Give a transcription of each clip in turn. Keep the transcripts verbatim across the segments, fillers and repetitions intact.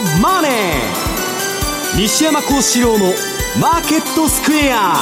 マネー」、西山孝四郎のマーケットスクエア。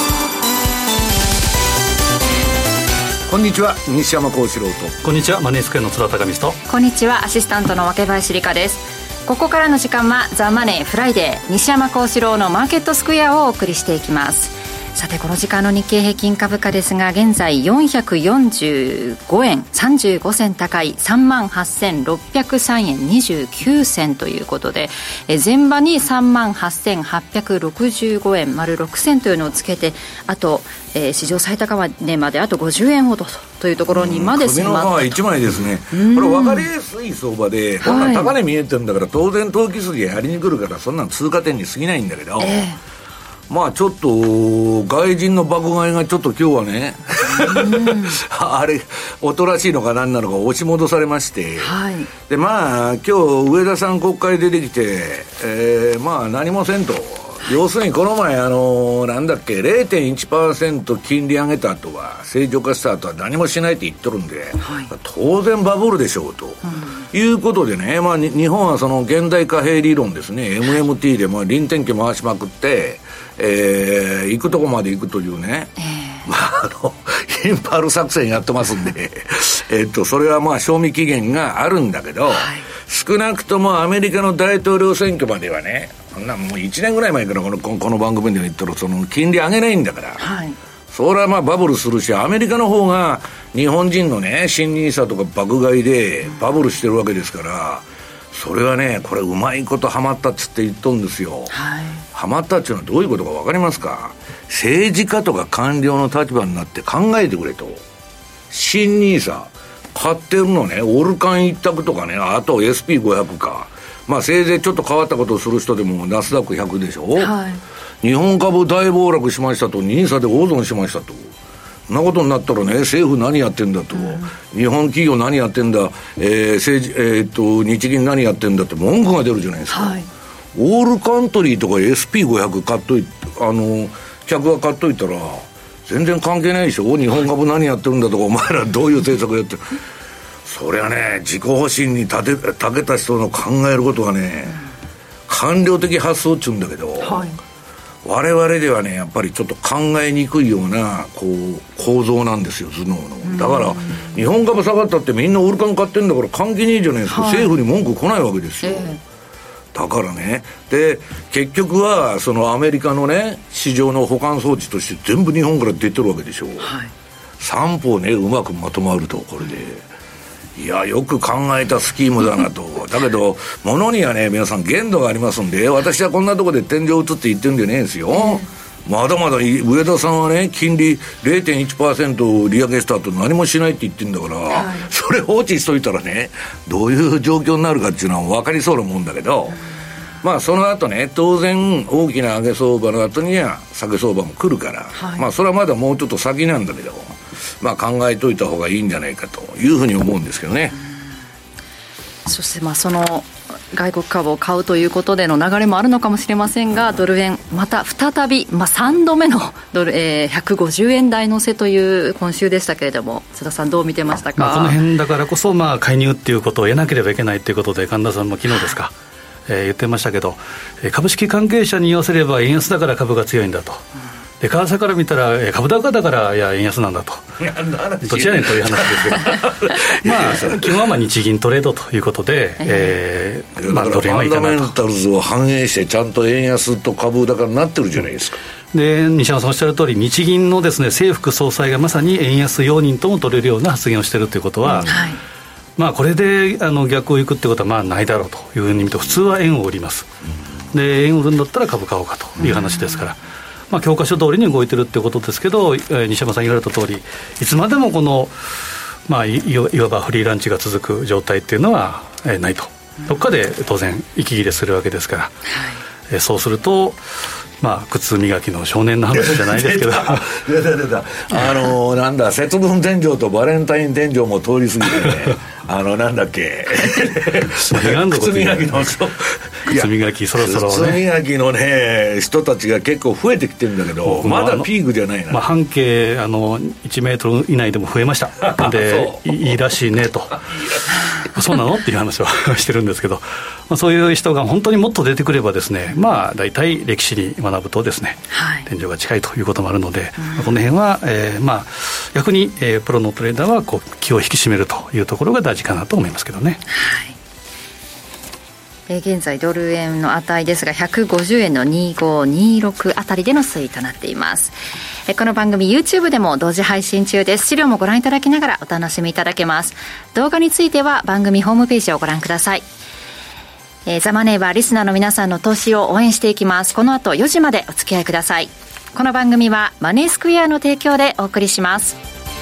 こんにちは、西山孝四郎と。 こんにちは、マネースクエアの津田隆美と。 こんにちは、アシスタントの若林理香です。ここからの時間はザ・マネーフライデー、西山孝四郎のマーケットスクエアをお送りしていきます。さて、この時間の日経平均株価ですが、現在よんひゃくよんじゅうごえんさんじゅうごせん高い さんまんはっせんろっぴゃくさんえんにじゅうきゅうせんということで、え前場に さんまんはっせんはっぴゃくろくじゅうごえん丸ろくせんというのをつけて、あと、えー、史上最高値まであとごじゅうえんほどというところにまで迫った。 首の皮一枚ですね。これ分かりやすい相場で、こんな高値見えてるんだから、当然投機筋がやりに来るから、そんな通過点に過ぎないんだけど、えーまあちょっと外人の爆買いがちょっと今日はねあれおとらしいのか何なのか押し戻されまして、はい、でまあ今日上田さん国会出てきて、えー、まあ何もせんと、要するにこの前あのなんだっけ れいてんいちパーセント 金利上げた後は正常化した後は何もしないって言っとるんで、はい、当然バブルでしょうと、うん、いうことでね、まあ日本はその現代貨幣理論ですね、 エムエムティー でまあ臨転機回しまくって、えー、行くとこまで行くというね、えー、まああのインパール作戦やってますんでえっとそれはまあ賞味期限があるんだけど、はい、少なくともアメリカの大統領選挙まではね、こんなもういちねんぐらい前からこの、この番組で言ったらその金利上げないんだから、はい、それはまあバブルするし、アメリカの方が日本人のね新ニーサとか爆買いでバブルしてるわけですから、それはねこれうまいことハマったっつって言っとんですよ、はい、ハマったっていうのはどういうことか分かりますか。政治家とか官僚の立場になって考えてくれと。新ニーサ買ってるのね、オルカン一択とかね、あと エスピーごひゃく か、まあせいぜいちょっと変わったことをする人でもナスダックひゃくでしょ、はい、日本株大暴落しましたと、ニーサで大損しましたと、そんなことになったらね、政府何やってんだと、うん、日本企業何やってんだ、えー政治えー、っと日銀何やってんだって文句が出るじゃないですか、はい、オールカントリーとか エスピーごひゃく 買っといあの客が買っといたら全然関係ないでしょ、日本株何やってるんだとか、お前らどういう政策やってるそれはね、自己保身にたてたけた人の考えることはね、官僚的発想っちゅうんだけど、はい、我々ではねやっぱりちょっと考えにくいようなこう構造なんですよ、頭脳の。だから日本株下がったってみんなオルカン買ってんだから関係ねえじゃないですか、はい、政府に文句来ないわけですよ、えー、だからね、で結局はそのアメリカのね市場の保管装置として全部日本から出てるわけでしょ、はい、三方ねうまくまとまると、これでいやよく考えたスキームだなとだけど物にはね皆さん限度がありますんで、私はこんなとこで天井打つって言ってるんじゃねえんですよ、まだまだ上田さんはね金利 れいてんいちパーセント 利上げした後何もしないって言ってるんだから、はい、それ放置しといたらねどういう状況になるかっていうのは分かりそうなもんだけど、まあその後ね当然大きな上げ相場の後には下げ相場も来るから、はい、まあそれはまだもうちょっと先なんだけど、まあ考えといた方がいいんじゃないかというふうに思うんですけどね。 そしてまあその外国株を買うということでの流れもあるのかもしれませんが、ドル円また再び、まあ、さんどめのドル、えー、ひゃくごじゅうえん台乗せという今週でしたけれども、津田さんどう見てましたか。 まあ、この辺だからこそ、まあ、介入っていうことを得なければいけないということで神田さんも昨日ですか、えー、言ってましたけど、株式関係者に言わせれば円安だから株が強いんだと、うんで為替から見たら株高だからいや円安なんだと、どちらねという話ですけどまあ基本はまあ日銀トレードということで、えーまあ、ドル円はいかないと。 ファンダメンタルズを反映してちゃんと円安と株高になってるじゃないですか。 で西山さんおっしゃる通り、日銀のですね正副総裁がまさに円安容認とも取れるような発言をしているということは、うんはいまあ、これであの逆をいくってことはまあないだろうというふうに見て、普通は円を売ります、うん、で円を売るんだったら株買おうかという話ですから、うんまあ、教科書通りに動いてるってことですけど、えー、西山さん言われた通りいつまでもこの、まあ、い, いわばフリーランチが続く状態っていうのは、えー、ないと、どっかで当然息切れするわけですから、はいえー、そうするとまあ、靴磨きの少年の話じゃないですけど出た出たあのなんだ節分天井とバレンタイン天井も通り過ぎてねあのなんだっけ靴磨きの靴磨きそろそろ、ね、 靴磨きのね人たちが結構増えてきてるんだけど、まだピークじゃないな、 まあ、半径あのいちメートル以内でも増えましたでいいらしいねとそうなのっていう話をしてるんですけど、まあ、そういう人が本当にもっと出てくればですね、まあ大体歴史に学ぶとですね、はい、天井が近いということもあるので、うん、この辺は、えー、まあ逆に、えー、プロのトレーダーはこう気を引き締めるというところが大事かなと思いますけどね。はい。 えー、現在ドル円の値ですがひゃくごじゅうえんのにじゅうご、にじゅうろくあたりでの推移となっています。えー、この番組 YouTube でも同時配信中です。資料もご覧いただきながらお楽しみいただけます。動画については番組ホームページをご覧ください。えー、ザ・マネーはリスナーの皆さんの投資を応援していきます。この後よじまでお付き合いください。この番組はマネースクエアの提供でお送りします。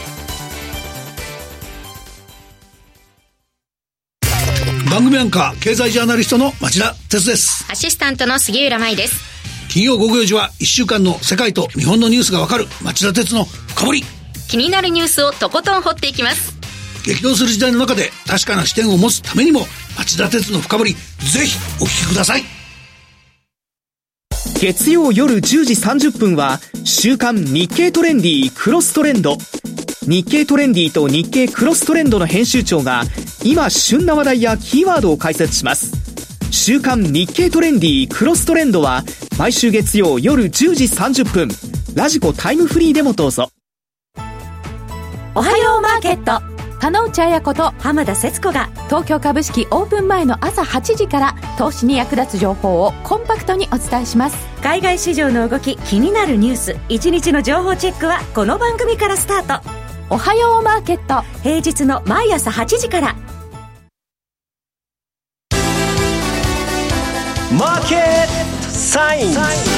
番組アンカー経済ジャーナリストの町田哲です。 アシスタントの杉浦舞です。 金曜午後よじはいっしゅうかんの世界と日本のニュースがわかる町田哲の深掘り。 気になるニュースをとことん掘っていきます。 激動する時代の中で確かな視点を持つためにも町田哲の深掘り、ぜひお聞きください。 月曜夜じゅうじさんじゅっぷんは週刊日経トレンディクロストレンド。日経トレンディと日経クロストレンドの編集長が今旬な話題やキーワードを解説します。週刊日経トレンディクロストレンドは毎週月曜夜じゅうじさんじゅっぷん、ラジコタイムフリーでもどうぞ。 おはようマーケット、加納内彩子と浜田節子が東京株式オープン前の朝はちじから投資に役立つ情報をコンパクトにお伝えします。 海外市場の動き、気になるニュース、いちにちの情報チェックはこの番組からスタート。 おはようマーケット、 平日の毎朝はちじから。 マーケットサイン。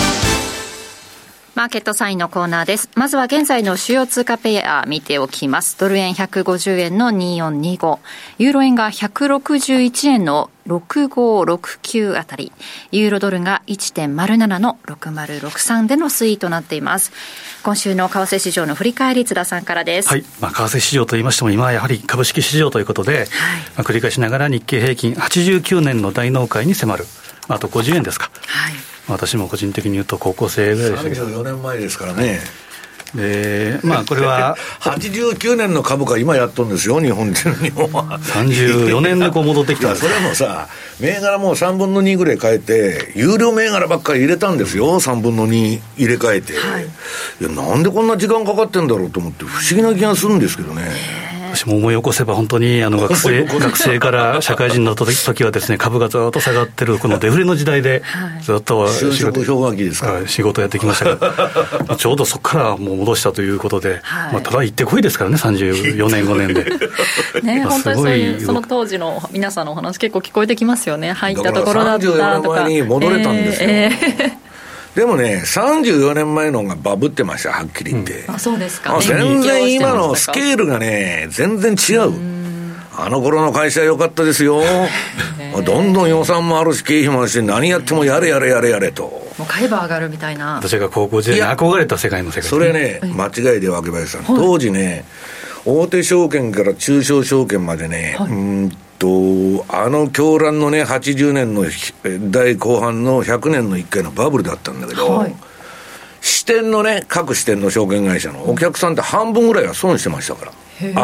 マーケットサインのコーナーです。まずは現在の主要通貨ペア見ておきます。ドル円ひゃくごじゅうえんのにじゅうよんにじゅうご、ユーロ円がひゃくろくじゅういちえんのろくごろくきゅうあたり、ユーロドルが いちてんまるなな のろくまるろくさんでの推移となっています。今週の為替市場の振り返り、津田さんからです。 はい、まあ、為替市場といいましても今はやはり株式市場ということで、はい、まあ、繰り返しながら日経平均はちじゅうきゅうねんの大納会に迫る、あとごじゅうえんですか。はい、私も個人的に言うと高校生ぐらいでしたけど、 さんじゅうよねんまえですからね。 で、まあこれははちじゅうきゅうねんの株価今やっとるんですよ、日本人日本はさんじゅうよねんでこう戻ってきたんです。 いや、それもさ、銘柄もさんぶんのにぐらい変えて有料銘柄ばっかり入れたんですよ。さんぶんのに入れ替えて、はい、いや、なんでこんな時間かかってんだろうと思って不思議な気がするんですけどね。 私も思い起こせば本当にあの学生学生から社会人になった時はですね、株がずっと下がってるこのデフレの時代でずっと就職氷河期ですか、 仕事やってきましたがちょうどそこからもう戻したということで、はい、まあ、ただ行ってこいですからね、さんじゅうよねんごねんでね、まあ、本当にそういうその当時の皆さんのお話結構聞こえてきますよね。入ったところだったとか。 さんじゅうよねんまえに戻れたんですよ、えーえーでもね、さんじゅうよねんまえのがバブってました、はっきり言って、 うん、あ、そうですか。 全然今のスケールがね、全然違う。あの頃の会社は良かったですよどんどん予算もあるし経費もあるし、何やってもやれやれやれやれと、 もう買えば上がるみたいな。 私が高校時代に憧れた世界の世界、 それね、間違いで若林さん、当時ね、大手証券から中小証券までね、はい、うんとあの狂乱のねはちじゅうねんの代後半のひゃくねんのいっかいのバブルだったんだけど、はい、支店のね、各支店の証券会社のお客さんって半分ぐらいは損してましたから、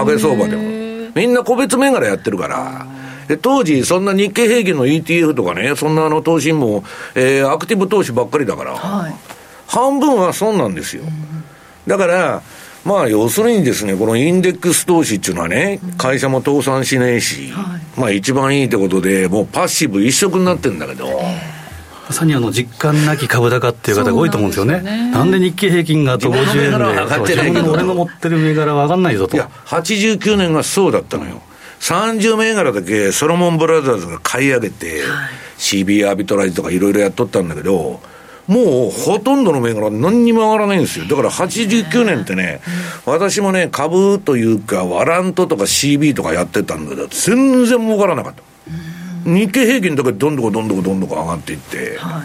上げ相場でもみんな個別銘柄やってるから。で当時そんな日経平均の イーティーエフ とかね、そんなあの投資も、えー、アクティブ投資ばっかりだから、はい、半分は損なんですよ。だからまあ要するにですね、このインデックス投資っていうのはね、会社も倒産しねえし、はい、まあ一番いいってことでもうパッシブ一色になってるんだけど、 まさにあの実感なき株高っていう方が多いと思うんですよね。 なん, ねなんで日経平均があとごじゅうえんで自分の俺の持ってる銘柄は上がんないぞと。 いやはちじゅうきゅうねんがそうだったのよ。さんじゅう銘柄だけソロモンブラザーズが買い上げて、はい、シービー アービトライズとかいろいろやっとったんだけど、もうほとんどの銘柄何にも上がらないんですよ。だからはちじゅうきゅうねんってね、私もね株というかワラントとか シービー とかやってたんだけど全然儲からなかった。日経平均だけどんどこどんどこどんどこ上がっていって、はい、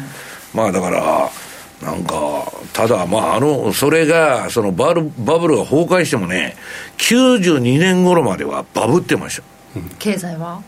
まあだからなんかただまああのそれがそのバルバブルが崩壊してもね、きゅうじゅうにねん頃まではバブってました、 うん、経済は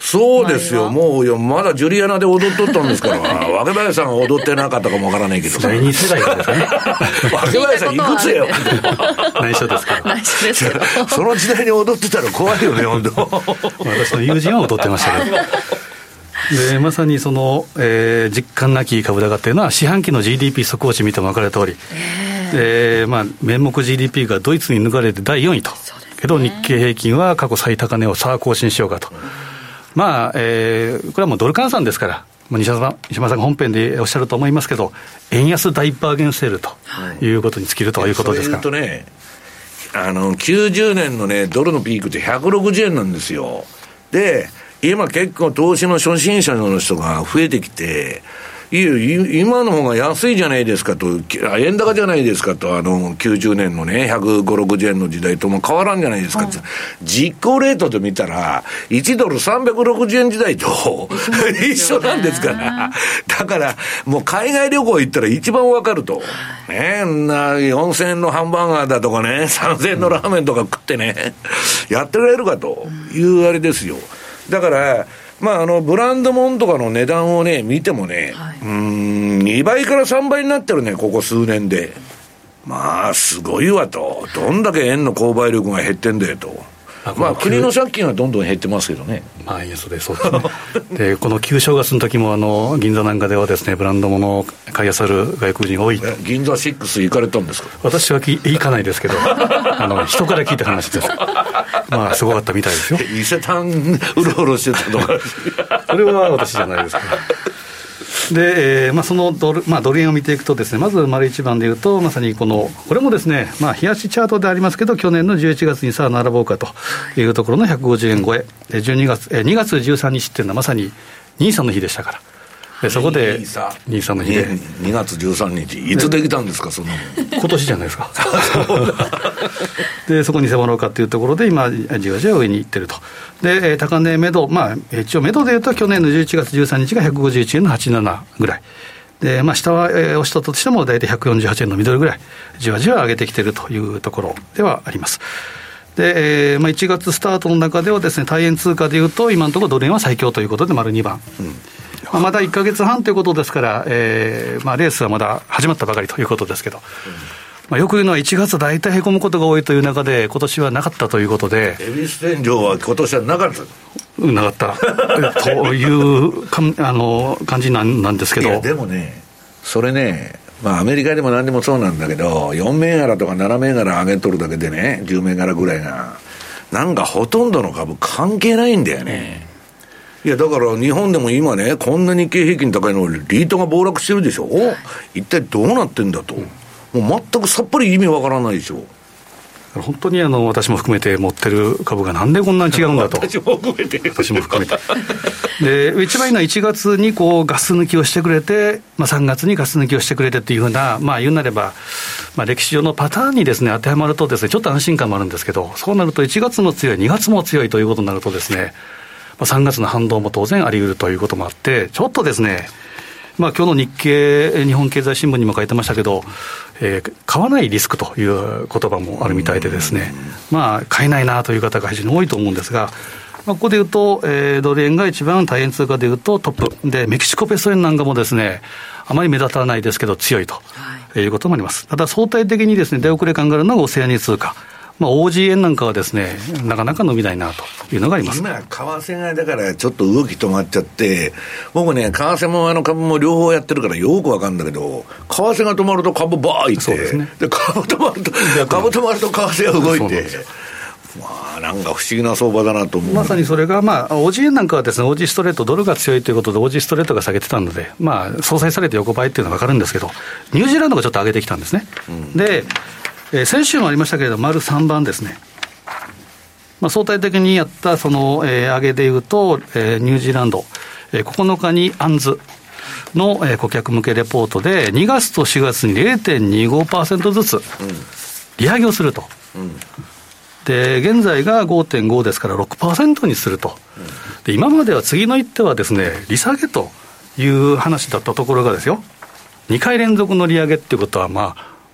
そうですよ、もうまだジュリアナで踊っとったんですから若林さんが踊ってなかったかもわからないけど第二世代ですね若林さんいくつよ内緒ですから内緒ですよその時代に踊ってたら怖いよね本当私の友人は踊ってましたけどでまさにその、えー、実感なき株高っていうのは四半期の ジーディーピー 速報値見ても分かる通り、えーまあ、名目 ジーディーピー がドイツに抜かれてだいよんいと、ね、けど日経平均は過去最高値をさあ更新しようかと、まあえー、これはもうドル換算ですから西山さん、西山さんが本編でおっしゃると思いますけど円安大バーゲンセールということに尽きるということですから、 そういうとね、あのきゅうじゅうねんのねドルのピークってひゃくろくじゅうえんなんですよ。で今結構投資の初心者の人が増えてきて、いや今の方が安いじゃないですかと、円高じゃないですかと、あのきゅうじゅうねんのねひゃくごじゅうろくじゅうえんの時代とも変わらんじゃないですかって、はい、実行レートで見たらいちドルさんびゃくろくじゅうえん時代と一緒なんですから、だからもう海外旅行行ったら一番わかると、ね、なよんせんえんのハンバーガーだとかねさんぜんえんのラーメンとか食ってねやってられるかというあれですよ。だからまあ、あのブランド物とかの値段をね見てもね、はい、うーんにばいからさんばいになってるねここ数年で。まあすごいわと、どんだけ円の購買力が減ってんだよと。まあ国の借金はどんどん減ってますけどね。 まあいやそれそうですねでこの旧正月の時もあの銀座なんかではですねブランド物を買い漁る外国人が多い。 銀座シックス行かれたんですか？ 私はき行かないですけどあの人から聞いた話です。まあすごかったみたいですよ。 伊勢丹うろうろしてたとかそれは私じゃないですからで、えーまあ、そのドル、まあ、ドル円を見ていくとですね、まず丸一番でいうとまさにこのこれもですね、まあ、冷やしチャートでありますけど去年のじゅういちがつにさあ並ぼうかというところのひゃくごじゅうえん超えでじゅうにがつ、えー、にがつじゅうさんにちっていうのはまさにニーサの日でしたから、でそこでニーサの日でにがつじゅうさんにちいつできたんですか？その今年じゃないですかでそこに迫ろうかというところで今じわじわ上に行ってると。で高値目処、まあ一応目処でいうと去年のじゅういちがつじゅうさんにちがひゃくごじゅういちえんのはちじゅうななぐらいで、まあ、下は、えー、押したとしても大体ひゃくよんじゅうはちえんのミドルぐらいじわじわ上げてきているというところではあります。で、えーまあ、いちがつスタートの中ではですね対円通貨でいうと今のところドル円は最強ということで丸にばん、うんまあ、まだいっかげつはんということですから、えーまあ、レースはまだ始まったばかりということですけど、うんまあ、よく言うのはいちがつ大体へこむことが多いという中で今年はなかったということで、 恵比寿天井は今年はなかったなかったというかあの感じなん、なんですけど、 いやでもねそれね、まあ、アメリカでも何でもそうなんだけどよん銘柄とかなな銘柄上げとるだけでねじゅう銘柄ぐらいがなんかほとんどの株関係ないんだよね。いやだから日本でも今ねこんな日経平均高いのリートが暴落してるでしょ。一体どうなってんだと、もう全くさっぱり意味わからないでしょ。 本当にあの私も含めて持ってる株がなんでこんなに違うんだと私も含めて私も含めてで一番いいのはいちがつにこうガス抜きをしてくれて、まあ、さんがつにガス抜きをしてくれてっていうふうな、まあ言うなれば、まあ、歴史上のパターンにですね当てはまるとですねちょっと安心感もあるんですけど、そうなるといちがつも強いにがつも強いということになるとですね、まあ、さんがつの反動も当然あり得るということもあってちょっとですね、まあ、今日の日経日本経済新聞にも書いてましたけど、えー、買わないリスクという言葉もあるみたいでですね、まあ買えないなという方が非常に多いと思うんですが、まあ、ここでいうと、えー、ドル円が一番対円通貨でいうとトップでメキシコペソ円なんかもですねあまり目立たないですけど強いと、はい、いうこともあります。ただ相対的にですね出遅れ感があるのがオセアニ通貨、まあ、オージー 円なんかはですねなかなか伸びないなというのがあります。 今為替がだからちょっと動き止まっちゃって僕ね為替もあの株も両方やってるからよくわかるんだけど為替が止まると株バーいってそうですね、 で株止まると株止まると為替が動いてまあなんか不思議な相場だなと思う。 まさにそれがまあ オージー 円なんかはですね オージー ストレートドルが強いということで オージー ストレートが下げてたのでまあ相殺されて横ばいっていうのはわかるんですけどニュージーランドがちょっと上げてきたんですね、うん、でえー、先週もありましたけれど丸さんばんですね、まあ、相対的にやったその、えー、上げでいうと、えー、ニュージーランド、えー、ここのかにアンズの、えー、顧客向けレポートでにがつとしがつに れいてんにごパーセント ずつ利上げをすると、うん、で現在が ごてんご ですから ろくパーセント にすると、うん、で今までは次の一手はですね利下げという話だったところがですよにかい連続の利上げっていうことはまあ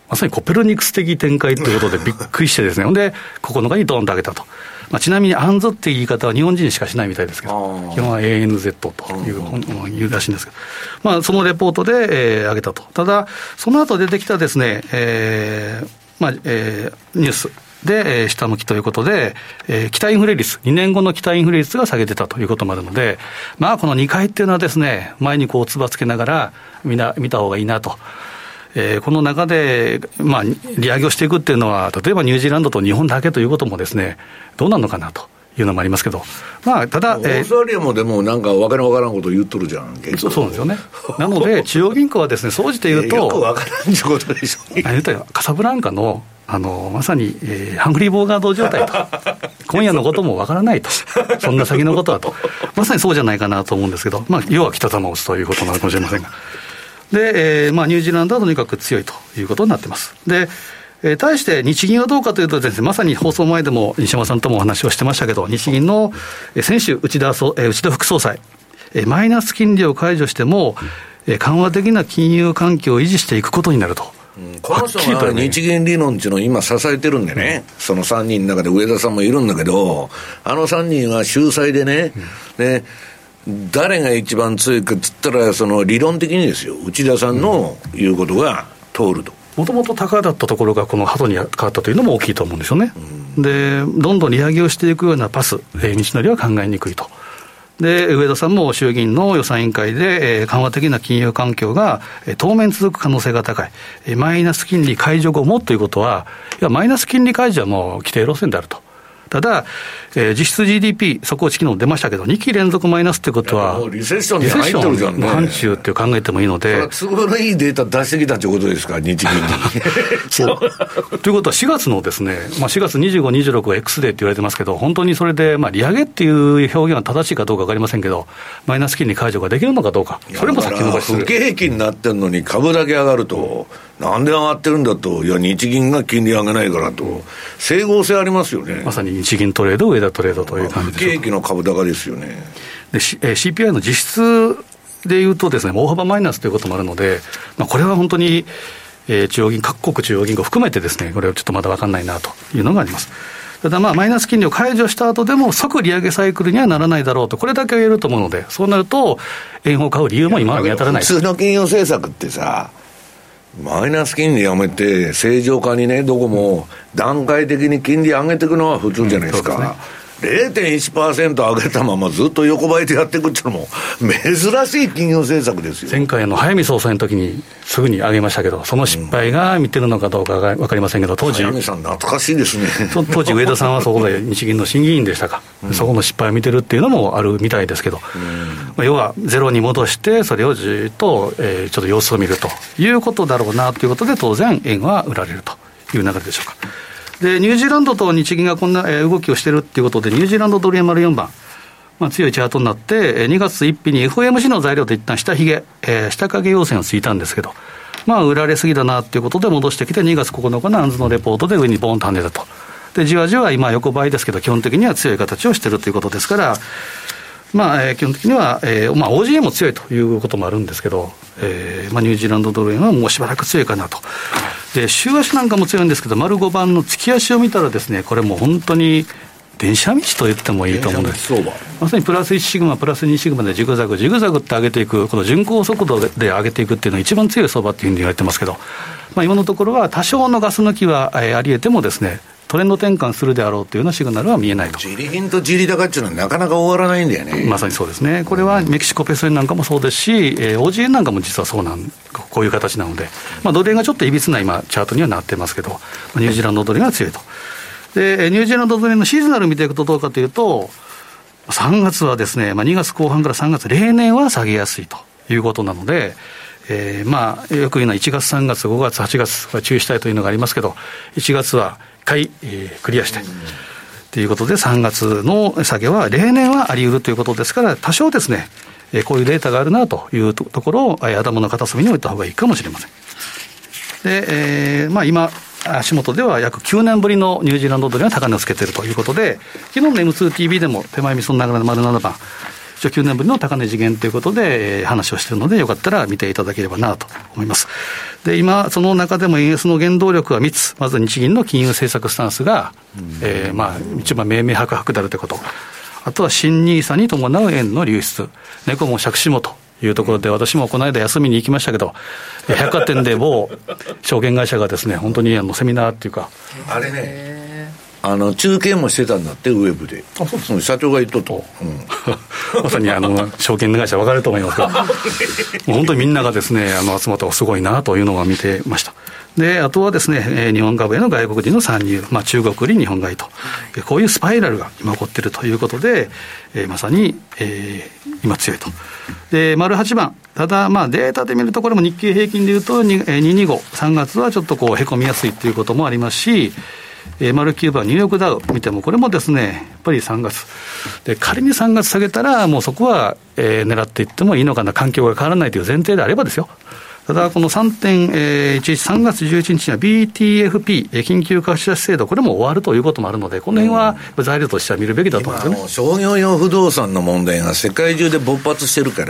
まさにコペルニクス的展開ということでびっくりしてですね、ほんでここのかにドーンと上げたと。まあ、ちなみにアンズっていう言い方は日本人しかしないみたいですけど、基本は エーエヌゼット という言うらしいんですけど、まあ、そのレポートで、えー、上げたと。ただその後出てきたですね、えーまあえー、ニュースで、えー、下向きということで、えー、期待インフレ率、にねんごの期待インフレ率が下げてたということもあるので、まあこのにかいっていうのはですね、前にこうつばつけながらみんな見た方がいいなと。えー、この中で、まあ、利上げをしていくっていうのは、例えばニュージーランドと日本だけということもですね、どうなるのかなというのもありますけど、まあ、ただ、 オーストラリアもでもなんかわけのわからんこと言っとるじゃん。 そうそうなんですよね。なので中央銀行はですね、総じて言うと、 よくわからんってことでしょ。 言ったよ、カサブランカのあのまさに、えー、ハングリーボーガード状態と今夜のこともわからないと、そんな先のことはと、まさにそうじゃないかなと思うんですけど、まあ、要は北玉を打つということなのかもしれませんが、で、えーまあ、ニュージーランドはとにかく強いということになっています。で、えー、対して日銀はどうかというとですね、まさに放送前でも西山さんともお話をしてましたけど、日銀の、えー、先週内田総、えー、内田副総裁、えー、マイナス金利を解除しても、えー、緩和的な金融環境を維持していくことになると。 うん、この人が日銀理論っていうのを今支えてるんでね、うん、そのさんにんの中で上田さんもいるんだけど、あのさんにんは秀才でね、うん、で誰が一番強いかっつったら、その理論的にですよ、内田さんの言うことが通ると。 もともと高だったところがこのハトに変わったというのも大きいと思うんですよね、うん、でどんどん利上げをしていくようなパス、えー、道のりは考えにくいと。で上田さんも衆議院の予算委員会で、えー、緩和的な金融環境が、えー、当面続く可能性が高い、えー、マイナス金利解除後もということは、いやマイナス金利解除はもう規定路線であると。ただ、えー、実質 ジーディーピー、底打ち機能出ましたけど、にき連続マイナスということは、 リセッションに入ってるじゃんね。 範疇って考えてもいいので、 都合のいいデータ出してきたということですか、日銀に。 そうということは、しがつのですね、まあ、しがつにじゅうご、にじゅうろくは X デーって言われてますけど、本当にそれで、まあ、利上げっていう表現は正しいかどうか分かりませんけど、マイナス金利解除ができるのかどうか、それも先延ばしする。 不景気になってるのに株だけ上がると、なんで上がってるんだと、いや、日銀が金利上げないからと、整合性ありますよね。 まさに日銀トレード、上田トレードという感じでしょう。 不景気の株高ですよね。 で、シーピーアイ の実質でいうとですね、大幅マイナスということもあるので、まあ、これは本当に、えー、中央銀各国中央銀行含めてですね、これはちょっとまだ分かんないなというのがあります。ただまあマイナス金利を解除した後でも即利上げサイクルにはならないだろうと、これだけは言えると思うので、そうなると円を買う理由も今は見当たらない。 普通の金融政策ってさ、マイナス金利やめて正常化にね、どこも段階的に金利上げていくのは普通じゃないですか、うん、そうですね。れいてんいちパーセント 上げたままずっと横ばいでやっていくっていうのも珍しい金融政策ですよ。 前回の早見総裁の時にすぐに上げましたけど、その失敗が見てるのかどうかが分かりませんけど、当時早見さん懐かしいですね。 当時上田さんはそこで日銀の審議員でしたか、うん、そこの失敗を見てるっていうのもあるみたいですけど、うん、まあ、要はゼロに戻してそれをじっと、えー、ちょっと様子を見るということだろうなということで、当然円は売られるという流れでしょうか。でニュージーランドと日銀がこんな動きをしているということで、ニュージーランドドル円丸よんばん、まあ、強いチャートになって、にがつついたちに エフオーエムシー の材料で一旦下髭、えー、下影陽線をついたんですけど、まあ、売られすぎだなということで戻してきて、にがつここのかのアンズのレポートで上にボーンと跳ねたと。でじわじわ今横ばいですけど、基本的には強い形をしているということですから、まあえー、基本的には、えーまあ、オージーエー も強いということもあるんですけど、えーまあ、ニュージーランドドル円はもうしばらく強いかなと。で週足なんかも強いんですけど、丸ごばんの月足を見たらですね、これもう本当に電車道と言ってもいいと思うんです。まさにプラスいちシグマプラスにシグマでジグザグジグザグって上げていく、この巡航速度で上げていくっていうのが一番強い相場っていうふうに言われてますけど、まあ、今のところは多少のガス抜きはあり得てもですね、トレンド転換するであろうというようなシグナルは見えないと。 ジリ金とジリ高っていうのはなかなか終わらないんだよね。 まさにそうですね。これはメキシコペソ円なんかもそうですし、えー、オージーエー なんかも実はそうなん、こういう形なので、まあ、ドル円がちょっといびつな今チャートにはなってますけど、ニュージーランドドル円が強いと。でニュージーランドドル円のシーズナル見ていくとどうかというと、さんがつはですね、まあ、にがつこう半からさんがつ、例年は下げやすいということなので、えー、まあよく言うのはいちがつさんがつごがつはちがつは注意したいというのがありますけど、いちがつは回、えー、クリアしてということで、さんがつの下げは例年はあり得るということですから、多少ですね、えー、こういうデータがあるなというところを、えー、頭の片隅に置いた方がいいかもしれません。で、えーまあ、今足元では約きゅうねんぶりのニュージーランドドルが高値をつけているということで、昨日の エムツーティービー でも手前味噌の流れの丸ななばん、 一応きゅうねんぶりの高値次元ということで、えー、話をしているので、よかったら見ていただければなと思います。で、今その中でも円安の原動力はみっつ。まず日銀の金融政策スタンスが、えー、まあ一番明々白々であるということ、あとは新ニーサに伴う円の流出、猫も借子もというところで、私もこの間休みに行きましたけど、百貨店で某証券会社がですね、本当にあのセミナーっていうか、 あれね、あの中継もしてたんだって、ウェブで。あ、そうですね、社長が言っとった、 うん、まさにあの証券会社分かると思いますがもう本当にみんながですね、あの集まったらすごいなというのを見てました。で、あとはですね、えー、日本株への外国人の参入、まあ、中国売り日本買いと、こういうスパイラルが今起こっているということで、えー、まさに、えー、今強いと。で、丸はちばん、ただまあデータで見るとこれも日経平均でいうとにひゃくにじゅうご、さんがつはちょっとこうへこみやすいということもありますし、えー、丸きゅうばんニューヨークダウ見てもこれもですね、やっぱりさんがつで、仮にさんがつ下げたらもうそこは、えー、狙っていってもいいのかな、環境が変わらないという前提であればですよ。ただこの さんてんいちいち、さんがつじゅういちにちには ビーティーエフピー 緊急貸し出し制度、これも終わるということもあるので、この辺は材料としては見るべきだと思うんですよね。 商業用不動産の問題が世界中で勃発してるから、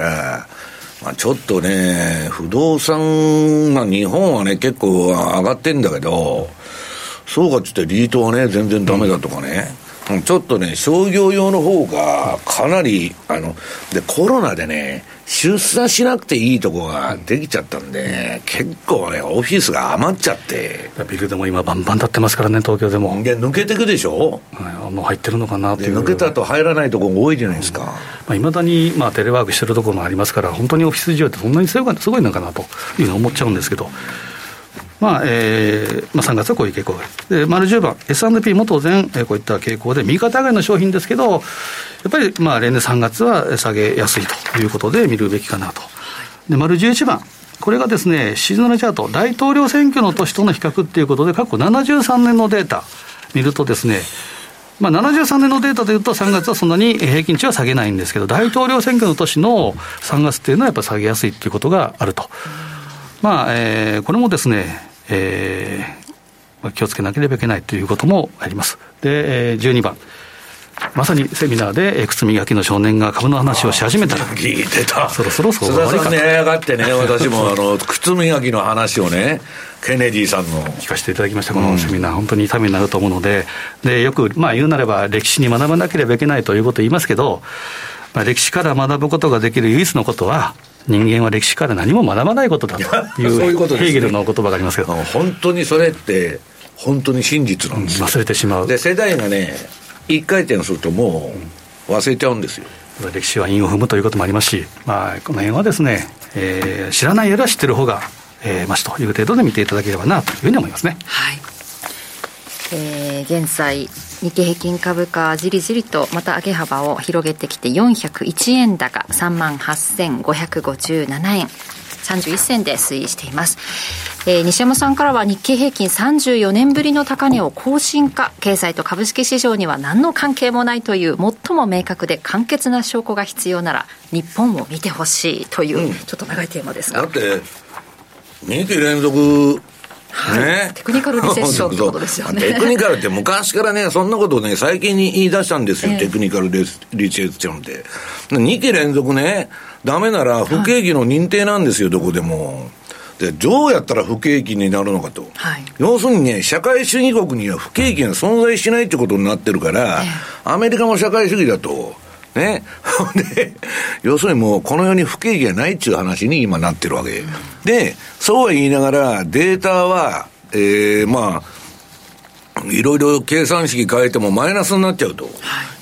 まあ、ちょっとね、不動産、まあ、日本はね結構上がってんだけど、そうかって言ってリートはね全然ダメだとかね、うん、ちょっとね商業用の方がかなりあので、コロナでね出産しなくていいとこができちゃったんで、結構ねオフィスが余っちゃって、 ビルでも今バンバン立ってますからね、東京でも。 で抜けてくでしょ、 はい、もう入ってるのかなっていう。 抜けたと入らないとこが多いじゃないですか。 いまあ、未だに、まあ、テレワークしてるところもありますから、本当にオフィス需要ってそんなにすごいのかなというふうに思っちゃうんですけど、まあえーまあ、さんがつはこういう傾向がある。で、丸じゅうばん エスアンドピー も当然、えー、こういった傾向で右肩上がりの商品ですけど、やっぱりまあ例年さんがつは下げやすいということで見るべきかなと。で、丸じゅういちばん、これがですね、シーズナルチャート、大統領選挙の年との比較ということで、過去ななじゅうさんねんのデータ見るとですね、まあ、ななじゅうさんねんのデータでいうとさんがつはそんなに平均値は下げないんですけど、大統領選挙の年のさんがつっていうのはやっぱり下げやすいということがあると。まあえー、これもですね、えー、気をつけなければいけないということもあります。で、えー、じゅうにばん、まさにセミナーで靴磨きの少年が株の話をし始めたら、 聞いてた、 そろそろそう須田さんにあがってね、私もあの靴磨きの話をね、ケネディさんの聞かせていただきました。このセミナー、うん、本当にためになると思うので、でよく、まあ、言うなれば歴史に学ばなければいけないということを言いますけど、まあ、歴史から学ぶことができる唯一のことは、人間は歴史から何も学ばないことだというそういうことですね、 ヘーゲルの言葉がありますけど、 本当にそれって本当に真実なんですよ、 うん、忘れてしまう。 で、世代がね一回転するともう忘れちゃうんですよ。 歴史は韻を踏むということもありますし、まあ、この辺はですね、えー、知らないよりは知ってる方が、えー、ましという程度で見ていただければなというふうに思いますね。 はい。えー、現在日経平均株価じりじりとまた上げ幅を広げてきてよんひゃくいちえん高 さんまんはっせんごひゃくごじゅうななえんさんじゅういっせんで推移しています。えー、西山さんからは日経平均さんじゅうよねんぶりの高値を更新か、経済と株式市場には何の関係もないという最も明確で簡潔な証拠が必要なら日本を見てほしいという、うん、ちょっと長いテーマですが、 だってにき連続はいね、テクニカルリセッションってことですよね。 テクニカルって昔からね、そんなことをね最近に言い出したんですよ、えー、テクニカルリセッションって。にき連続ねダメなら不景気の認定なんですよ、はい、どこでも。で、どうやったら不景気になるのかと、はい、要するにね、社会主義国には不景気が存在しないってことになってるから、えー、アメリカも社会主義だとねで、要するにもうこの世に不景気がないっていう話に今なってるわけ、うん、で、そうは言いながらデータは、えー、まあいろいろ計算式変えてもマイナスになっちゃうと、はい、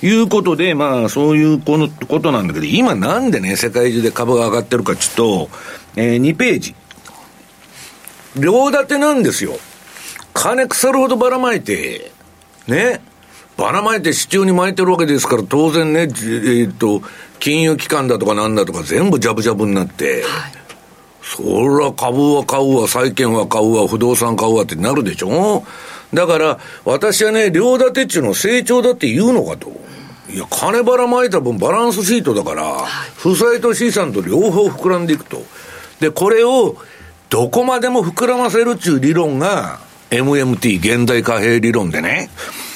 いうことで、まあそういうこのことなんだけど、今なんでね世界中で株が上がってるかちょっと、えー、にページ両立てなんですよ。金腐るほどばらまいてね、ばらまいて市中に巻いてるわけですから、当然ね、えー、っと金融機関だとかなんだとか全部ジャブジャブになって、はい、そら株は買うわ、債券は買うわ、不動産買うわってなるでしょ。だから私はね、両立てっちゅうの成長だって言うのかと。いや、金ばらまいた分バランスシートだから、はい、負債と資産と両方膨らんでいくと。で、これをどこまでも膨らませるっちゅう理論が エムエムティー 現代貨幣理論でね、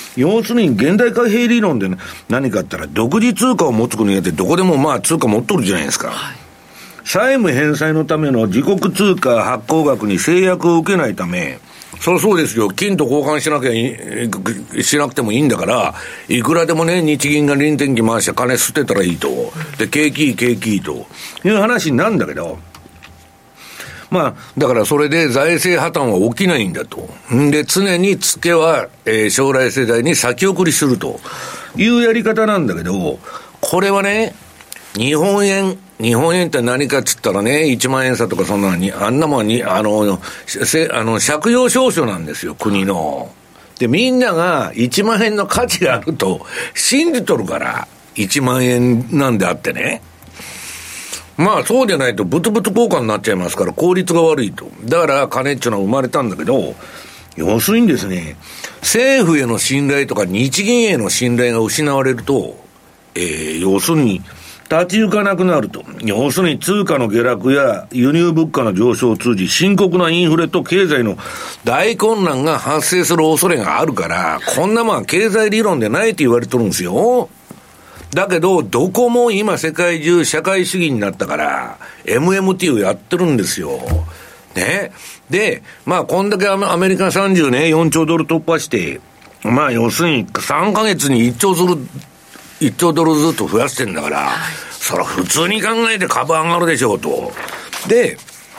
要するに現代貨幣理論で何かあったら、独自通貨を持つ国ってどこでもまあ通貨持っとるじゃないですか。はい、債務返済のための自国通貨発行額に制約を受けないため、そりゃそうですよ。金と交換しなきゃしなくてもいいんだから、いくらでもね、日銀が臨転機回して金捨てたらいいと。で、景気いい景気いいという話になるんだけど、まあ、だからそれで財政破綻は起きないんだと。んで、常に付けは、えー、将来世代に先送りするというやり方なんだけど、これはね、日本円、日本円って何かっつったらね、いちまん円札とかそんなのに、あんなもんに、あの、せ、あの、借用証書なんですよ、国の。で、みんながいちまん円の価値があると信じとるから、いちまん円なんであってね。まあそうでないとブツブツ交換になっちゃいますから効率が悪いと。だから金っていうのは生まれたんだけど、要するにですね、政府への信頼とか日銀への信頼が失われると、えー、要するに立ち行かなくなると。要するに通貨の下落や輸入物価の上昇を通じ深刻なインフレと経済の大混乱が発生する恐れがあるから、こんなまあ経済理論でないと言われてるんですよ。だけど、どこも今世界中社会主義になったから、エムエムティー をやってるんですよ。ね。で、まあ、こんだけアメリカさんじゅうね、よんちょうドル突破して、まあ、要するにさんかげつにいっちょうドル、いっちょうドルずつ増やしてんだから、それは普通に考えて株上がるでしょうと。で、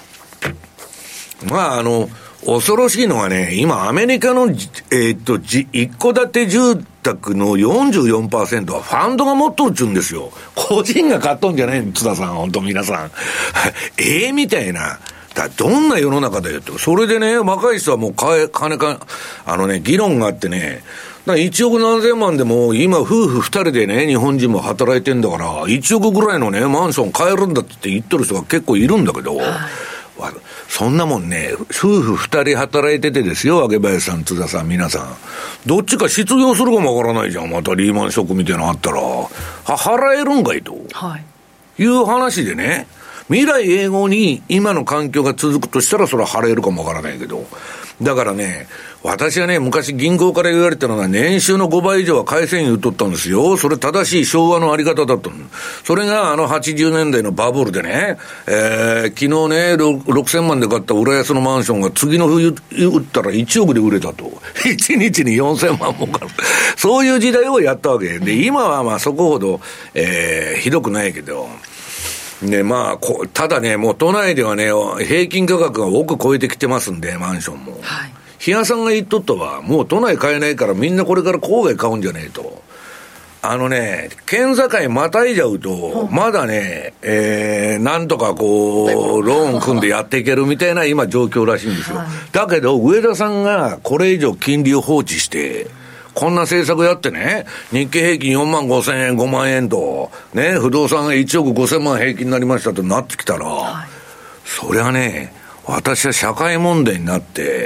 まあ、あの、恐ろしいのがね、今アメリカの、えー、っと、一戸建て住宅の よんじゅうよんパーセント はファンドが持っとるっちゅうんですよ。個人が買っとんじゃないの、津田さん、本当皆さん。ええみたいな。だどんな世の中だよって。それでね、若い人はもう金か、あのね、議論があってね、だいちおく何千万でも、今夫婦二人でね、日本人も働いてんだから、いちおくぐらいのね、マンション買えるんだって言ってる人が結構いるんだけど、はい、そんなもんね、夫婦二人働いててですよ、揚林さん、津田さん、皆さん。どっちか失業するかもわからないじゃん。またリーマンショックみたいなのあったら。は、払えるんかいと。はい。いう話でね、未来永劫に今の環境が続くとしたらそれは払えるかもわからないけど。だからね、私はね、昔銀行から言われたのが年収のごばい以上は返せん言うとったんですよ。それ正しい昭和のあり方だったの。それがあのはちじゅうねんだいのバブルでね、えー、昨日ね、ろくせんまんで買った浦安のマンションが次の冬売ったらいちおくで売れたと。いちにちによんせんまんもかる。そういう時代をやったわけで、今はまあそこほど、えー、ひどくないけど、ね、まあこ、ただね、もう都内ではね、平均価格が億超えてきてますんで、マンションも。はい。日野さんが言っとったわ、もう都内買えないからみんなこれから郊外買うんじゃねえと。あのね、県境またいじゃうと、まだね、えー、なんとかこう、ローン組んでやっていけるみたいな今状況らしいんですよ。はい、だけど、上田さんがこれ以上金利を放置して、こんな政策やってね、日経平均よんまんごせんえん、ごまんえんと、ね、不動産がいちおくごせんまん平均になりましたとなってきたら、はい、そりゃね、私は社会問題になって、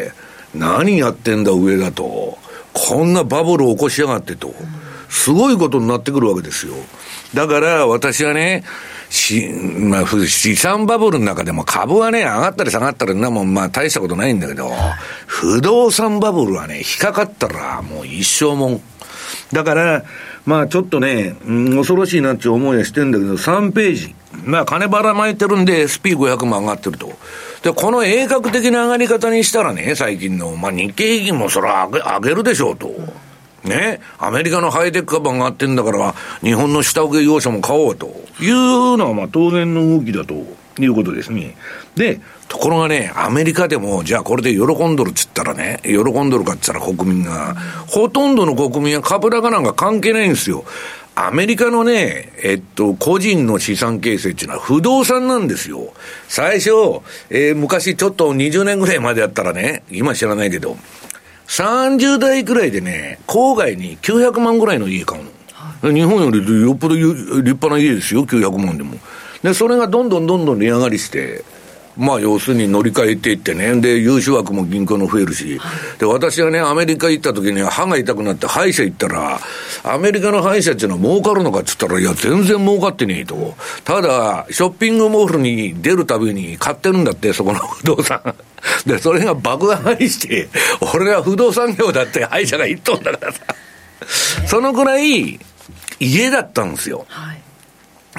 何やってんだ上だと、こんなバブルを起こしやがってと、すごいことになってくるわけですよ。だから私はね、し、まあ、資産バブルの中でも株はね、上がったり下がったりなもん、まあ大したことないんだけど、不動産バブルはね、引っかかったらもう一生もん。だから、まあちょっとね、うん、恐ろしいなって思いはしてんだけど、さんページ。まあ金ばらまいてるんで エスピーごひゃく も上がってると。で、この鋭角的な上がり方にしたらね、最近の、まあ日経平均もそれは上げ、上げるでしょうと。ね、アメリカのハイテク株上がってんだから、日本の下請け業者も買おうというのはまあ当然の動きだということですね。で、ところがね、アメリカでも、じゃあこれで喜んどるっつったらね、喜んどるかっつったら国民が、ほとんどの国民は株高なんか関係ないんですよ。アメリカのね、えっと、個人の資産形成っていうのは不動産なんですよ。最初、えー、昔ちょっとにじゅうねんぐらいまでやったらね、今知らないけど、さんじゅうだいくらいでね、郊外にきゅうひゃくまんぐらいの家買うの。はい、日本よりよっぽど立派な家ですよ、きゅうひゃくまんでも。で、それがどんどんどんどん値上がりして、まあ要するに乗り換えていってね、で、融資枠も銀行の増えるし、はい、で、私はね、アメリカ行った時に歯が痛くなって歯医者行ったら、アメリカの歯医者っていうのは儲かるのかって言ったら、いや、全然儲かってねえと。ただ、ショッピングモールに出るたびに買ってるんだって、そこの不動産。で、それが爆上がりして、俺は不動産業だって歯医者が言っとんだからさ。 そのぐらい家だったんですよ。はい、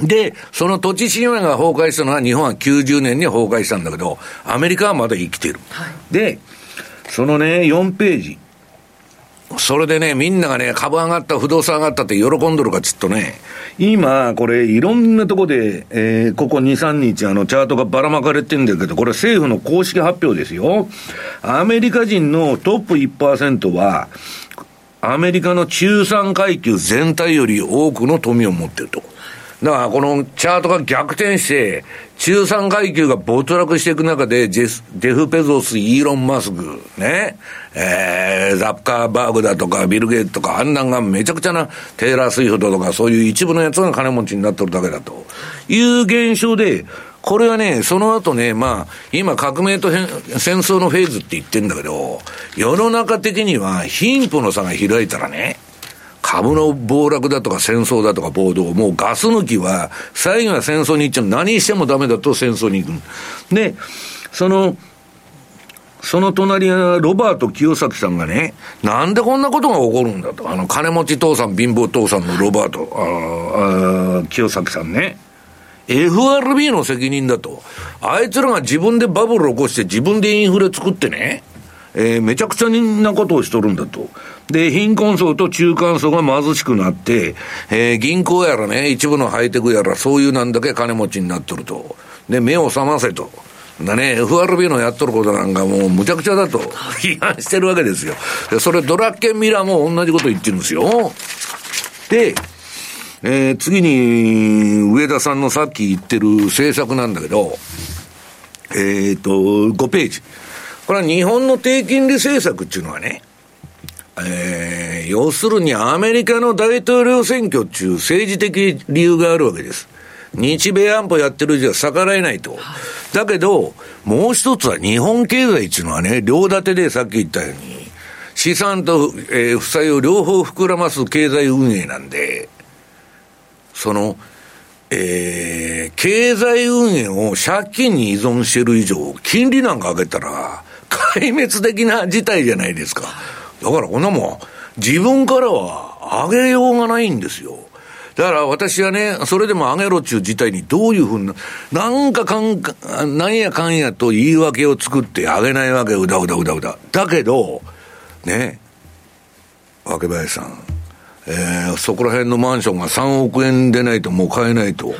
で、その土地神話が崩壊したのは日本はきゅうじゅうねんに崩壊したんだけど、アメリカはまだ生きてる。はい、で、そのね、よんページ。それでね、みんながね、株上がった、不動産上がったって喜んどるかちょっとね、今、これ、いろんなとこで、えー、ここに、さんにち、あの、チャートがばらまかれてんだけど、これ政府の公式発表ですよ。アメリカ人のトップ いちパーセント は、アメリカの中産階級全体より多くの富を持ってると。だからこのチャートが逆転して、中産階級が没落していく中で、ジェス、ジェフ・ペゾス、イーロン・マスク、ね、えー、ザッカーバーグだとか、ビル・ゲイツとか、あんなんがめちゃくちゃなテイラー・スウィフトとか、そういう一部のやつが金持ちになってるだけだという現象で、これはね、その後ね、まあ、今革命と戦争のフェーズって言ってんだけど、世の中的には貧富の差が開いたらね、株の暴落だとか戦争だとか暴動、もうガス抜きは、最後は戦争に行っちゃう。何してもダメだと戦争に行く。で、その、その隣はロバート清崎さんがね、なんでこんなことが起こるんだと。あの、金持ち父さん、貧乏父さんのロバート、ああ清崎さんね。エフアールビー の責任だと。あいつらが自分でバブルを起こして自分でインフレ作ってね、えー、めちゃくちゃなことをしとるんだと。で、貧困層と中間層が貧しくなって、えー、銀行やらね、一部のハイテクやら、そういうなんだけ金持ちになっとると。で、目を覚ませと。だね、エフアールビー のやっとることなんかもうむちゃくちゃだと批判してるわけですよ。で、それドラッケンミラーも同じこと言ってるんですよ。で、えー、次に、上田さんのさっき言ってる政策なんだけど、えっと、ごページ。これは日本の低金利政策っていうのはね、えー、要するにアメリカの大統領選挙っていう政治的理由があるわけです。日米安保やってる以上逆らえないと。だけど、もう一つは日本経済っていうのはね、両立てでさっき言ったように、資産と、えー、負債を両方膨らます経済運営なんで、その、えー、経済運営を借金に依存してる以上、金利なんか上げたら、壊滅的な事態じゃないですか。だからこんなもん、自分からは上げようがないんですよ。だから私はね、それでも上げろっていう事態にどういうふうな、なんかかんか、なんやかんやと言い訳を作って上げないわけ、うだうだうだうだ。だけど、ね、若林さん、えー、そこら辺のマンションがさんおくえんでないともう買えないと。はい、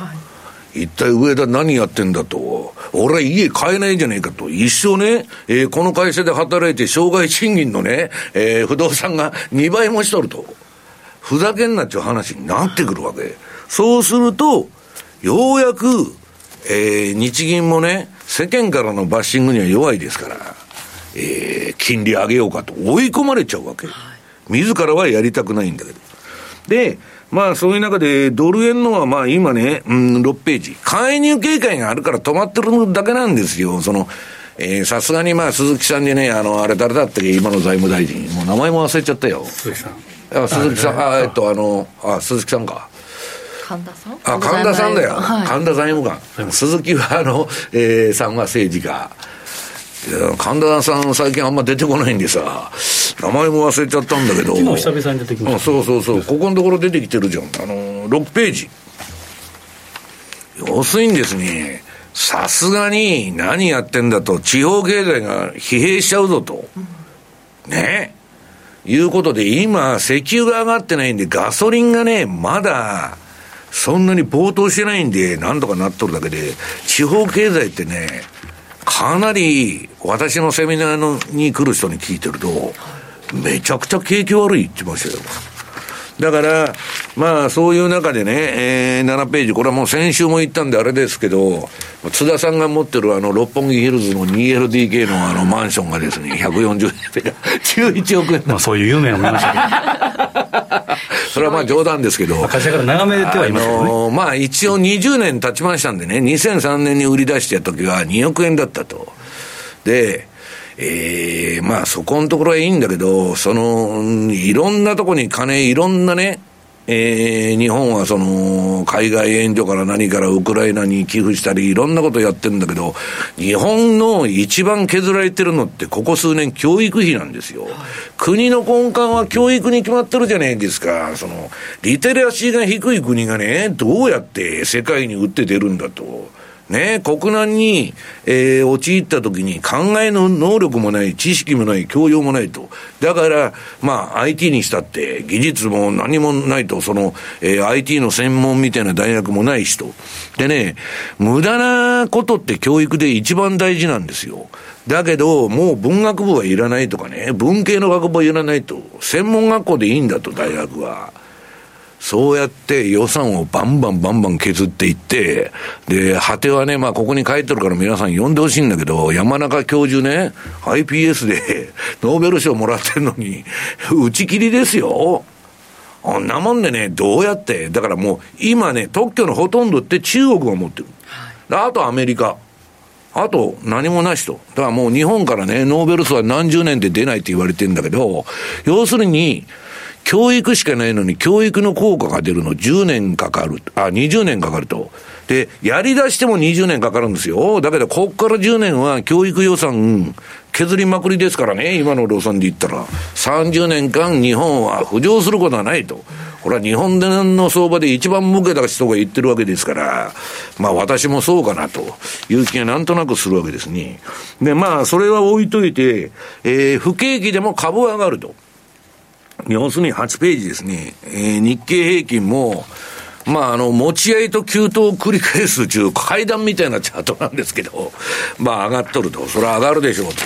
一体上田何やってんだと。俺は家買えないじゃねえかと。一生ね、えー、この会社で働いて生涯賃金のね、えー、不動産がにばいもしとると。ふざけんなっちゅう話になってくるわけ。そうすると、ようやく、えー、日銀もね、世間からのバッシングには弱いですから、えー、金利上げようかと追い込まれちゃうわけ。自らはやりたくないんだけど。で、まあそういう中でドル円のはまあ今ね、うん、ろくページ。介入警戒があるから止まってるだけなんですよ。その、えー、さすがにまあ鈴木さんでね、あの、あれ誰だったっけ、今の財務大臣。もう名前も忘れちゃったよ。鈴木さん。あ、鈴木さん、あ、えっと、あの、あ、鈴木さんか。 神田さんあ、神田さんだよ。はい、神田財務官。鈴木はあの、えー、さんは政治家。神田さん最近あんま出てこないんでさ、名前も忘れちゃったんだけど。 昨日久々に出てきました、ね、 あ、そうそうそう。ここのところ出てきてるじゃん。あの、ろくページ。要するにですね、さすがに何やってんだと、地方経済が疲弊しちゃうぞと。ね。いうことで、今、石油が上がってないんで、ガソリンがね、まだ、そんなに暴騰してないんで、なんとかなっとるだけで、地方経済ってね、かなり、私のセミナーのに来る人に聞いてると、めちゃくちゃ景気悪いって言ってましたよ。だから、まあ、そういう中でね、えー、ななページ、これはもう先週も言ったんであれですけど、津田さんが持ってるあの、六本木ヒルズの にエルディーケー のあの、マンションがですね、ひゃくよんじゅうえんで、じゅういちおくえん。 まあ、そういう有名な見ましたけど。 それはまあ冗談ですけど。 会社から眺めてはいますけどね。あのー、まあ一応にじゅうねん経ちましたんでね、にせんさんねんに売り出した時はにおくえんだったと。で、えー、まあそこのところはいいんだけど、その、いろんなとこに金、いろんなね、 えー、日本はその海外援助から何からウクライナに寄付したりいろんなことやってるんだけど、日本の一番削られてるのってここ数年教育費なんですよ、はい、国の根幹は教育に決まってるじゃないですか。そのリテラシーが低い国がね、どうやって世界に打って出るんだとね、国難に、えー、陥った時に考えの能力もない、知識もない、教養もないと。だから、まあ、アイティー にしたって、技術も何もないと、その、えー、アイティー の専門みたいな大学もないしと。でね、無駄なことって教育で一番大事なんですよ。だけど、もう文学部はいらないとかね、文系の学部はいらないと。専門学校でいいんだと、大学は。そうやって予算をバンバンバンバン削っていって、で、果てはね、まあここに書いてるから皆さん読んでほしいんだけど、山中教授ね、アイピーエス でノーベル賞もらってるのに、打ち切りですよ。あんなもんでね、どうやって、だからもう今ね、特許のほとんどって中国が持ってる。あとアメリカ。あと何もなしと。だからもう日本からね、ノーベル賞は何十年で出ないって言われてるんだけど、要するに、教育しかないのに教育の効果が出るのじゅうねんかかる。あ、にじゅうねんかかると。で、やり出してもにじゅうねんかかるんですよ。だけど、こっからじゅうねんは教育予算削りまくりですからね、今の路線で言ったら。さんじゅうねんかん日本は浮上することはないと。これは日本の相場で一番儲けた人が言ってるわけですから、まあ私もそうかなという気がなんとなくするわけですね。で、まあそれは置いといて、えー、不景気でも株は上がると。要するにはちページですね、えー、日経平均も、まあ、あの、持ち合いと急騰を繰り返す中、階段みたいなチャートなんですけど、まあ、上がっとると。それは上がるでしょうと。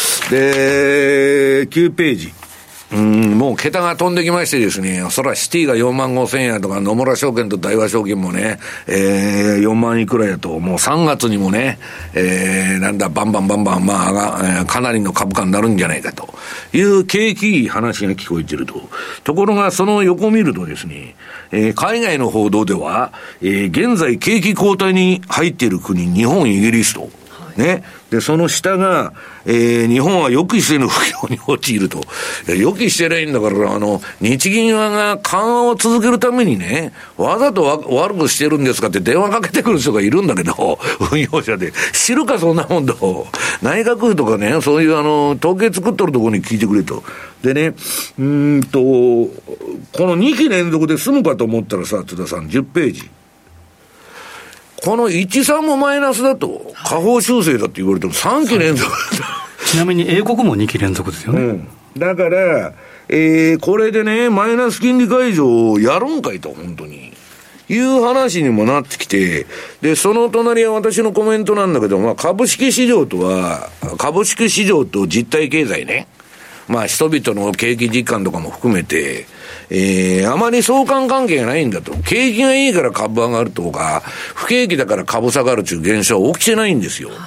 で、きゅうページ。うん、もう桁が飛んできましてですね、そらシティがよんまんごせんえんやとか、野村証券と大和証券もね、えー、よんまんいくらやと、もうさんがつにもね、えー、なんだ、バンバンバンバン、まあ、が、えー、かなりの株価になるんじゃないかという景気いい話が聞こえていると。ところが、その横を見るとですね、えー、海外の報道では、えー、現在景気後退に入っている国、日本、イギリスと。ね。で、その下が、えー、日本は予期せぬ不況に陥ると。予期してないんだから、あの、日銀はが緩和を続けるためにね、わざとわ悪くしてるんですかって電話かけてくる人がいるんだけど、運用者で。知るか、そんなもんと。内閣府とかね、そういうあの、統計作っとるところに聞いてくれと。でね、うーんと、このにき連続で済むかと思ったらさ、津田さん、じゅっページ。このいち、さんもマイナスだと、下方修正だって言われてもさんき連続ちなみに英国もにき連続ですよね、うん、 だから、えー、これでねマイナス金利解除をやるんかいと本当にいう話にもなってきて、でその隣は私のコメントなんだけど、まあ、株式市場とは株式市場と実体経済ね、まあ人々の景気実感とかも含めて、えー、あまり相関関係がないんだと。景気がいいから株上がるとか、不景気だから株下がるという現象は起きてないんですよ。はい、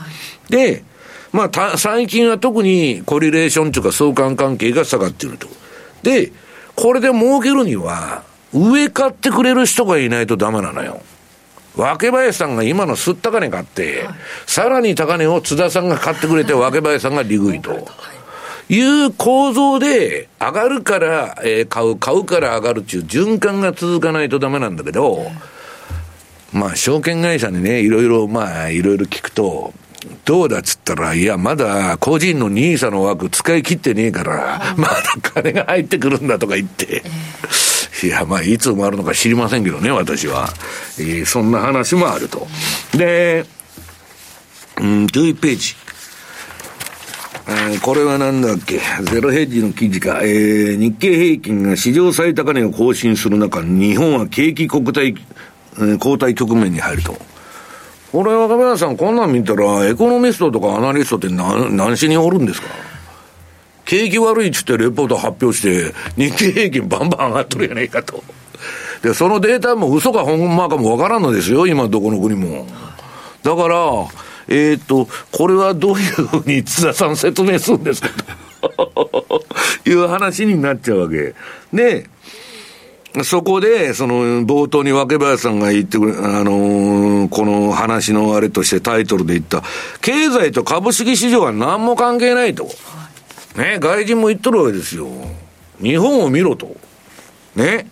で、まあた、最近は特にコリレーションというか相関関係が下がっていると。で、これで儲けるには、上買ってくれる人がいないとダメなのよ。若林さんが今のすった金買って、はい、さらに高値を津田さんが買ってくれて、若林さんが利食いと。いう構造で上がるから、えー、買う、買うから上がるっていう循環が続かないとダメなんだけど、まあ証券会社にね、いろいろ、まあいろいろ聞くと、どうだっつったら、いや、まだ個人のニーサの枠使い切ってねえから、まだ金が入ってくるんだとか言って、いや、まあいつ埋まるのか知りませんけどね、私は。えー、そんな話もあると。で、うん、じゅういちページ。えー、これはなんだっけ、ゼロヘッジの記事か、えー、日経平均が史上最高値を更新する中、日本は景気後退、えー、後退局面に入ると。これ若林さん、こんなん見たら、エコノミストとかアナリストって何、何しにおるんですか？景気悪いっつってレポート発表して、日経平均バンバン上がっとるやないかと。で、そのデータも嘘かほんまかもわからんのですよ、今どこの国も。だから、えー、っと、これはどういうふうに津田さん説明するんですかという話になっちゃうわけ。で、そこで、その、冒頭に若林さんが言ってくれ、あのー、この話のあれとしてタイトルで言った、経済と株式市場は何も関係ないと。ね、外人も言っとるわけですよ。日本を見ろと。ね。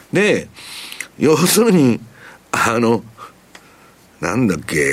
で、要するに、あの、なんだっけ、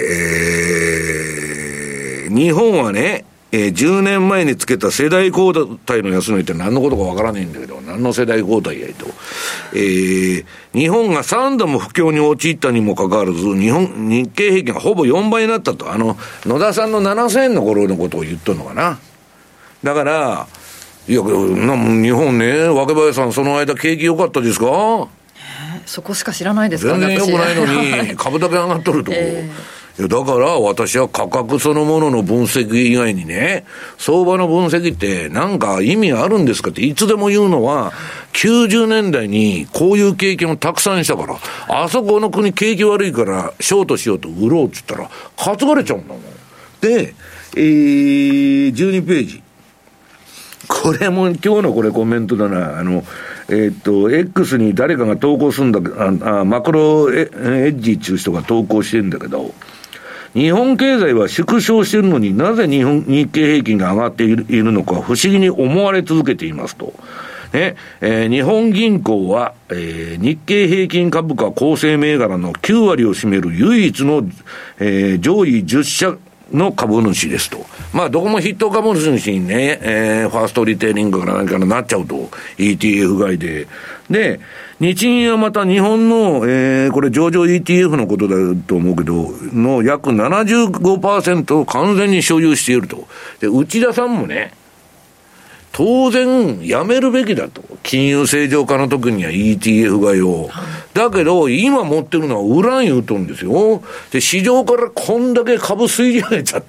えー、日本はね、えー、じゅうねんまえにつけた世代交代の安値って何のことかわからないんだけど、何の世代交代やいと。えー、日本がさんども不況に陥ったにもかかわらず、日本、日経平均がほぼよんばいになったと。あの、野田さんのななせんえんの頃のことを言っとるのかな。だから、いや、日本ね、若林さん、その間景気良かったですか？ そこしか知らないですか？ 全然良くないのに、株だけ上がっとると。えーいやだから私は価格そのものの分析以外にね、相場の分析ってなんか意味あるんですかっていつでも言うのは、きゅうじゅうねんだいにこういう経験をたくさんしたから、あそこの国景気悪いからショートしようと売ろうって言ったら担がれちゃうんだもん。で、えー、じゅうにページ。これも今日のこれコメントだな。あの、えー、っと、X に誰かが投稿するんだけど、ああマクロエッジっていう人が投稿してるんだけど、日本経済は縮小しているのになぜ日本、日経平均が上がっている、いるのか不思議に思われ続けていますと。ね、えー、日本銀行は、えー、日経平均株価構成銘柄のきゅうわりを占める唯一の、えー、上位じゅっしゃの株主ですと。まあ、どこも筆頭株主にね、えー、ファーストリテイリングから何からなっちゃうと、イーティーエフ 買いで。で、日銀はまた日本の、えー、これ上場 イーティーエフ のことだと思うけど、の約 ななじゅうごパーセント を完全に所有していると。で、内田さんもね、当然やめるべきだと。金融正常化の時には イーティーエフ 買いを。だけど、今持ってるのは売らん言うとんですよ。で、市場からこんだけ株吸い上げちゃって、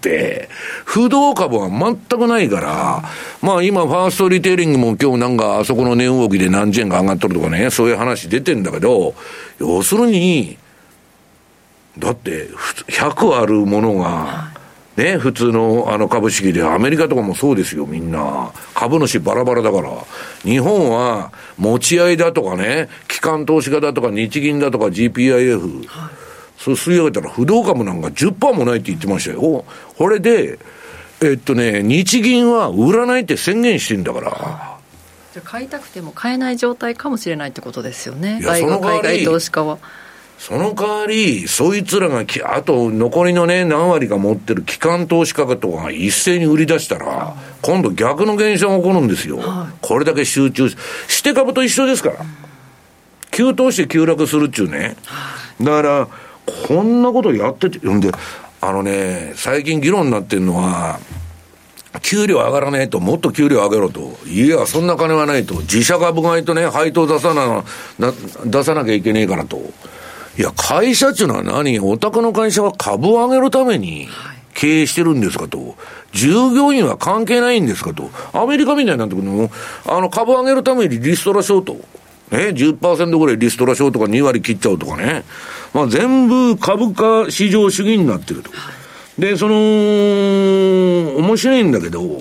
不動株は全くないから、まあ今、ファーストリテイリングも今日なんかあそこの値動きで何千円が上がっとるとかね、そういう話出てんだけど、要するに、だって、ひゃくあるものが、ね、普通のあの株式で、アメリカとかもそうですよ、みんな。株主バラバラだから。日本は、持ち合いだとかね、機関投資家だとか、日銀だとか、ジーピーアイエフ。はい、そう吸い上げたら、不動株なんか じゅっパーセント もないって言ってましたよ。これで、えっとね、日銀は売らないって宣言してんだから。はじゃあ買いたくても買えない状態かもしれないってことですよね。外国海外投資家は。 その代わり、そいつらがき、あと残りのね、何割か持ってる機関投資家とかが一斉に売り出したら、今度逆の現象が起こるんですよ。はい、これだけ集中し、して株と一緒ですから。急騰して急落するっちゅうね。だから、こんなことやってて、んで、あのね、最近議論になってるのは、給料上がらないともっと給料上げろと。いや、そんな金はないと。自社株買いとね、配当出さな、な、出さなきゃいけねえからと。いや、会社っていうのは何？お宅の会社は株を上げるために経営してるんですかと。従業員は関係ないんですかと。アメリカみたいになってくるの、あの、株を上げるためにリストラしようと。ね、じゅっパーセント ぐらいリストラしようとかにわり切っちゃうとかね。まあ全部株価市場主義になってると。で、その、面白いんだけど、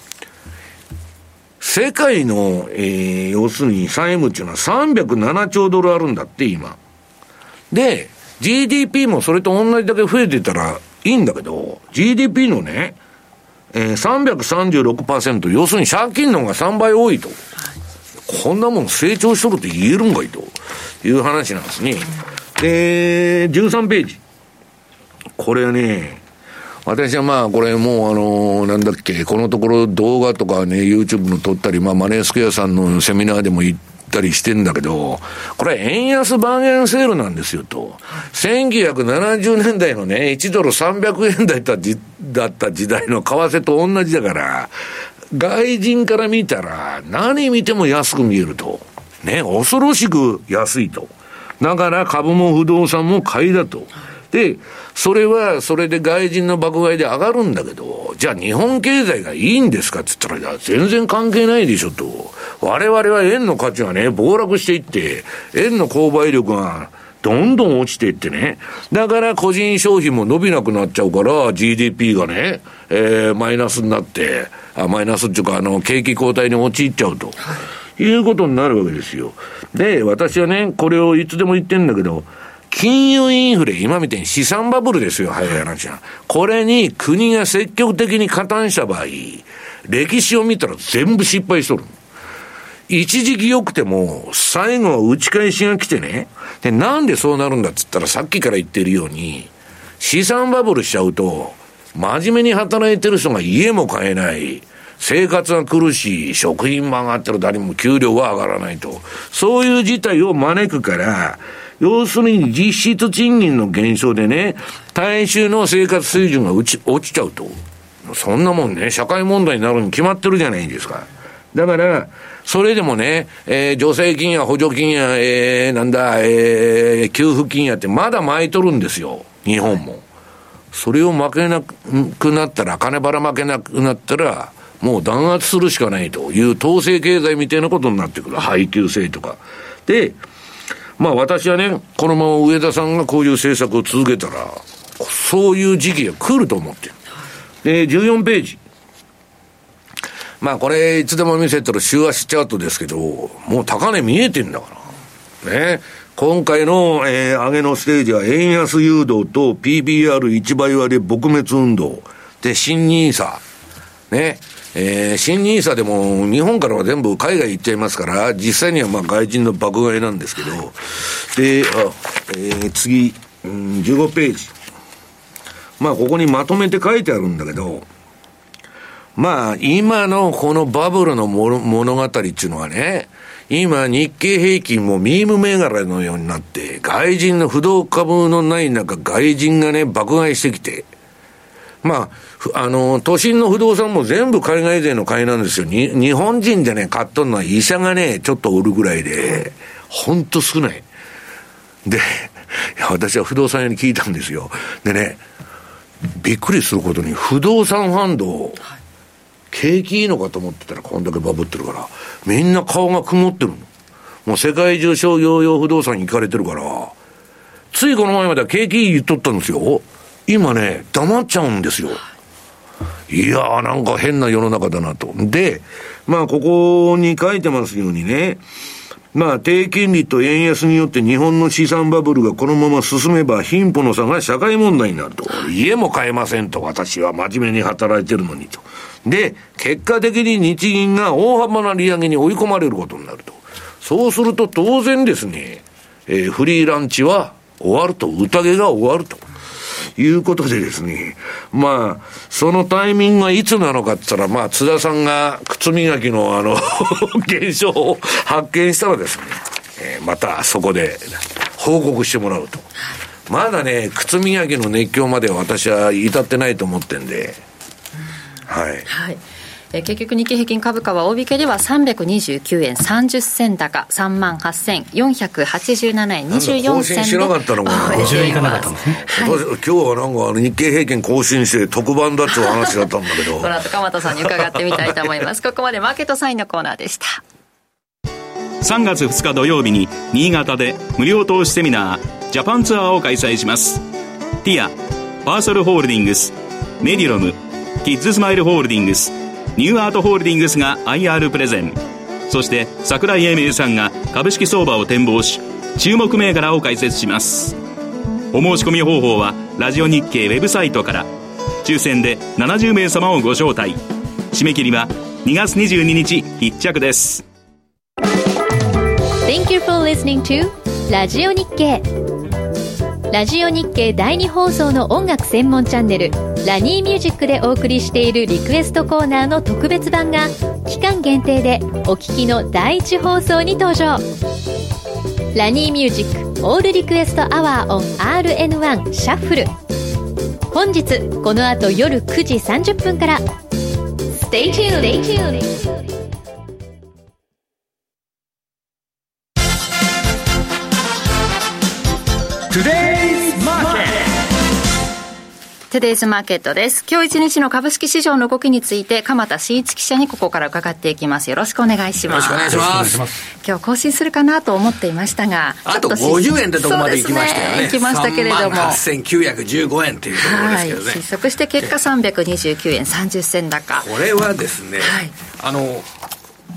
世界の、えー、要するに債務っていうのはさんびゃくななちょうドルあるんだって今。で、ジーディーピー もそれと同じだけ増えてたらいいんだけど、ジーディーピー のね、えー、さんびゃくさんじゅうろくパーセント、要するに借金の方がさんばい多いと。こんなもん成長しとるって言えるんかいという話なんですね。で、じゅうさんページ。これね、私はまあこれもうあのなんだっけ、このところ動画とかね YouTube の撮ったり、まあマネースクエアさんのセミナーでも行ったりしてんだけど、これ円安バーゲンセールなんですよと。せんきゅうひゃくななじゅうねんだいのねいちドルさんびゃくえんだった時だった時代の為替と同じだから、外人から見たら何見ても安く見えるとね、恐ろしく安いと。だから株も不動産も買いだと。で、それは、それで外人の爆買いで上がるんだけど、じゃあ日本経済がいいんですかって言ったら、全然関係ないでしょと。我々は円の価値がね、暴落していって、円の購買力がどんどん落ちていってね。だから個人消費も伸びなくなっちゃうから、ジーディーピー がね、えー、マイナスになって、あ、マイナスっていうか、あの、景気後退に陥っちゃうと。いうことになるわけですよ。で、私はね、これをいつでも言ってんだけど、金融インフレ、今みたいに資産バブルですよ、早い話は。これに国が積極的に加担した場合、歴史を見たら全部失敗しとる。 一時期良くても、最後は打ち返しが来てね。で、なんでそうなるんだっつったら、さっきから言ってるように、資産バブルしちゃうと、真面目に働いてる人が家も買えない。生活が苦しい。食品も上がってる。誰も給料は上がらないと。そういう事態を招くから、要するに実質賃金の減少でね、大衆の生活水準が落ち、落ちちゃうと。そんなもんね、社会問題になるに決まってるじゃないですか。だから、それでもね、えー、助成金や補助金や、えー、なんだ、えー、給付金やってまだ巻いとるんですよ、日本も。それを負けなくなったら、金ばら負けなくなったら、もう弾圧するしかないという統制経済みたいなことになってくる。配給制とか。で、まあ私はね、このまま上田さんがこういう政策を続けたら、そういう時期が来ると思ってる。で、じゅうよんページ。まあこれいつでも見せてる週足チャートですけど、もう高値見えてんだから。ね。今回の、えー、上げのステージは円安誘導と ピービーアールいち 倍割れ撲滅運動。で、新ニーサ。ね。えー、新ニーサでも日本からは全部海外行っちゃいますから、実際にはまあ外人の爆買いなんですけど、で、あ、えー、次、うん、じゅうごページ。まあここにまとめて書いてあるんだけど、まあ、今のこのバブルの物語っていうのはね、今日経平均もミーム銘柄のようになって、外人の不動株のない中、外人がね、爆買いしてきて、まあ、あの、都心の不動産も全部海外勢の買いなんですよ。に、日本人でね、買っとるのは医者がね、ちょっと売るぐらいで、ほんと少ない。で、いや私は不動産屋に聞いたんですよ。でね、びっくりすることに、不動産ファンド、景気いいのかと思ってたらこんだけバブってるから、みんな顔が曇ってるの。もう世界中商業用不動産に行かれてるから、ついこの前までは景気いい言っとったんですよ。今ね、黙っちゃうんですよ。いやーなんか変な世の中だなと。で、まあここに書いてますようにね、まあ低金利と円安によって日本の資産バブルがこのまま進めば貧富の差が社会問題になると。家も買えませんと、私は真面目に働いてるのにと。で、結果的に日銀が大幅な利上げに追い込まれることになると。そうすると当然ですね、えー、フリーランチは終わると、宴が終わるということでですね、まあ、そのタイミングはいつなのかって言ったら、まあ、津田さんが靴磨きのあの、現象を発見したらですね、えー、またそこで報告してもらうと。まだね、靴磨きの熱狂までは私は至ってないと思ってんで、はい、はい、 え結局日経平均株価は大引けではさんびゃくにじゅうきゅうえんさんじゅっ銭高 さんまんはっせんよんひゃくはちじゅうななえんにじゅうよん銭で更新しなかったのかな、 ごじゅういかなかったんですね、 はい、今日はなんかあの日経平均更新して特番だっていう話だったんだけどこの後鎌田さんに伺ってみたいと思いますここまでマーケットサインのコーナーでした。 さんがつふつか土曜日に新潟で無料投資セミナージャパンツアーを開催します。ティア、パーソルホールディングス、メディロム、キッズスマイルホールディングス、ニューアートホールディングスが アイアール プレゼン、そして櫻井英明さんが株式相場を展望し注目銘柄を解説します。お申し込み方法はラジオ日経ウェブサイトから。抽選でななじゅうめい様をご招待。締め切りはにがつにじゅうににち必着です。 Thank you for listening to ラジオ日経。ラジオ日経だいに放送の音楽専門チャンネルラニーミュージックでお送りしているリクエストコーナーの特別版が期間限定でお聞きのだいいち放送に登場。ラニーミュージックオールリクエストアワーオン アールエヌワン シャッフル。本日この後夜くじさんじゅっぷんから Stay tuned, Stay tuned. Today's Market Today's Market です。今日一日の株式市場の動きについて鎌田真一記者にここから伺っていきます。よろしくお願いします。 よろしくお願いします。 今日更新するかなと思っていましたが、 あとごじゅうえんってとこまで行きましたよね。 行きましたけれども、さんまんはっせんきゅうひゃくじゅうごえんというところですけどね。はい、失速して結果さんびゃくにじゅうきゅうえんさんじゅっ銭高。 これはですね、はい、あの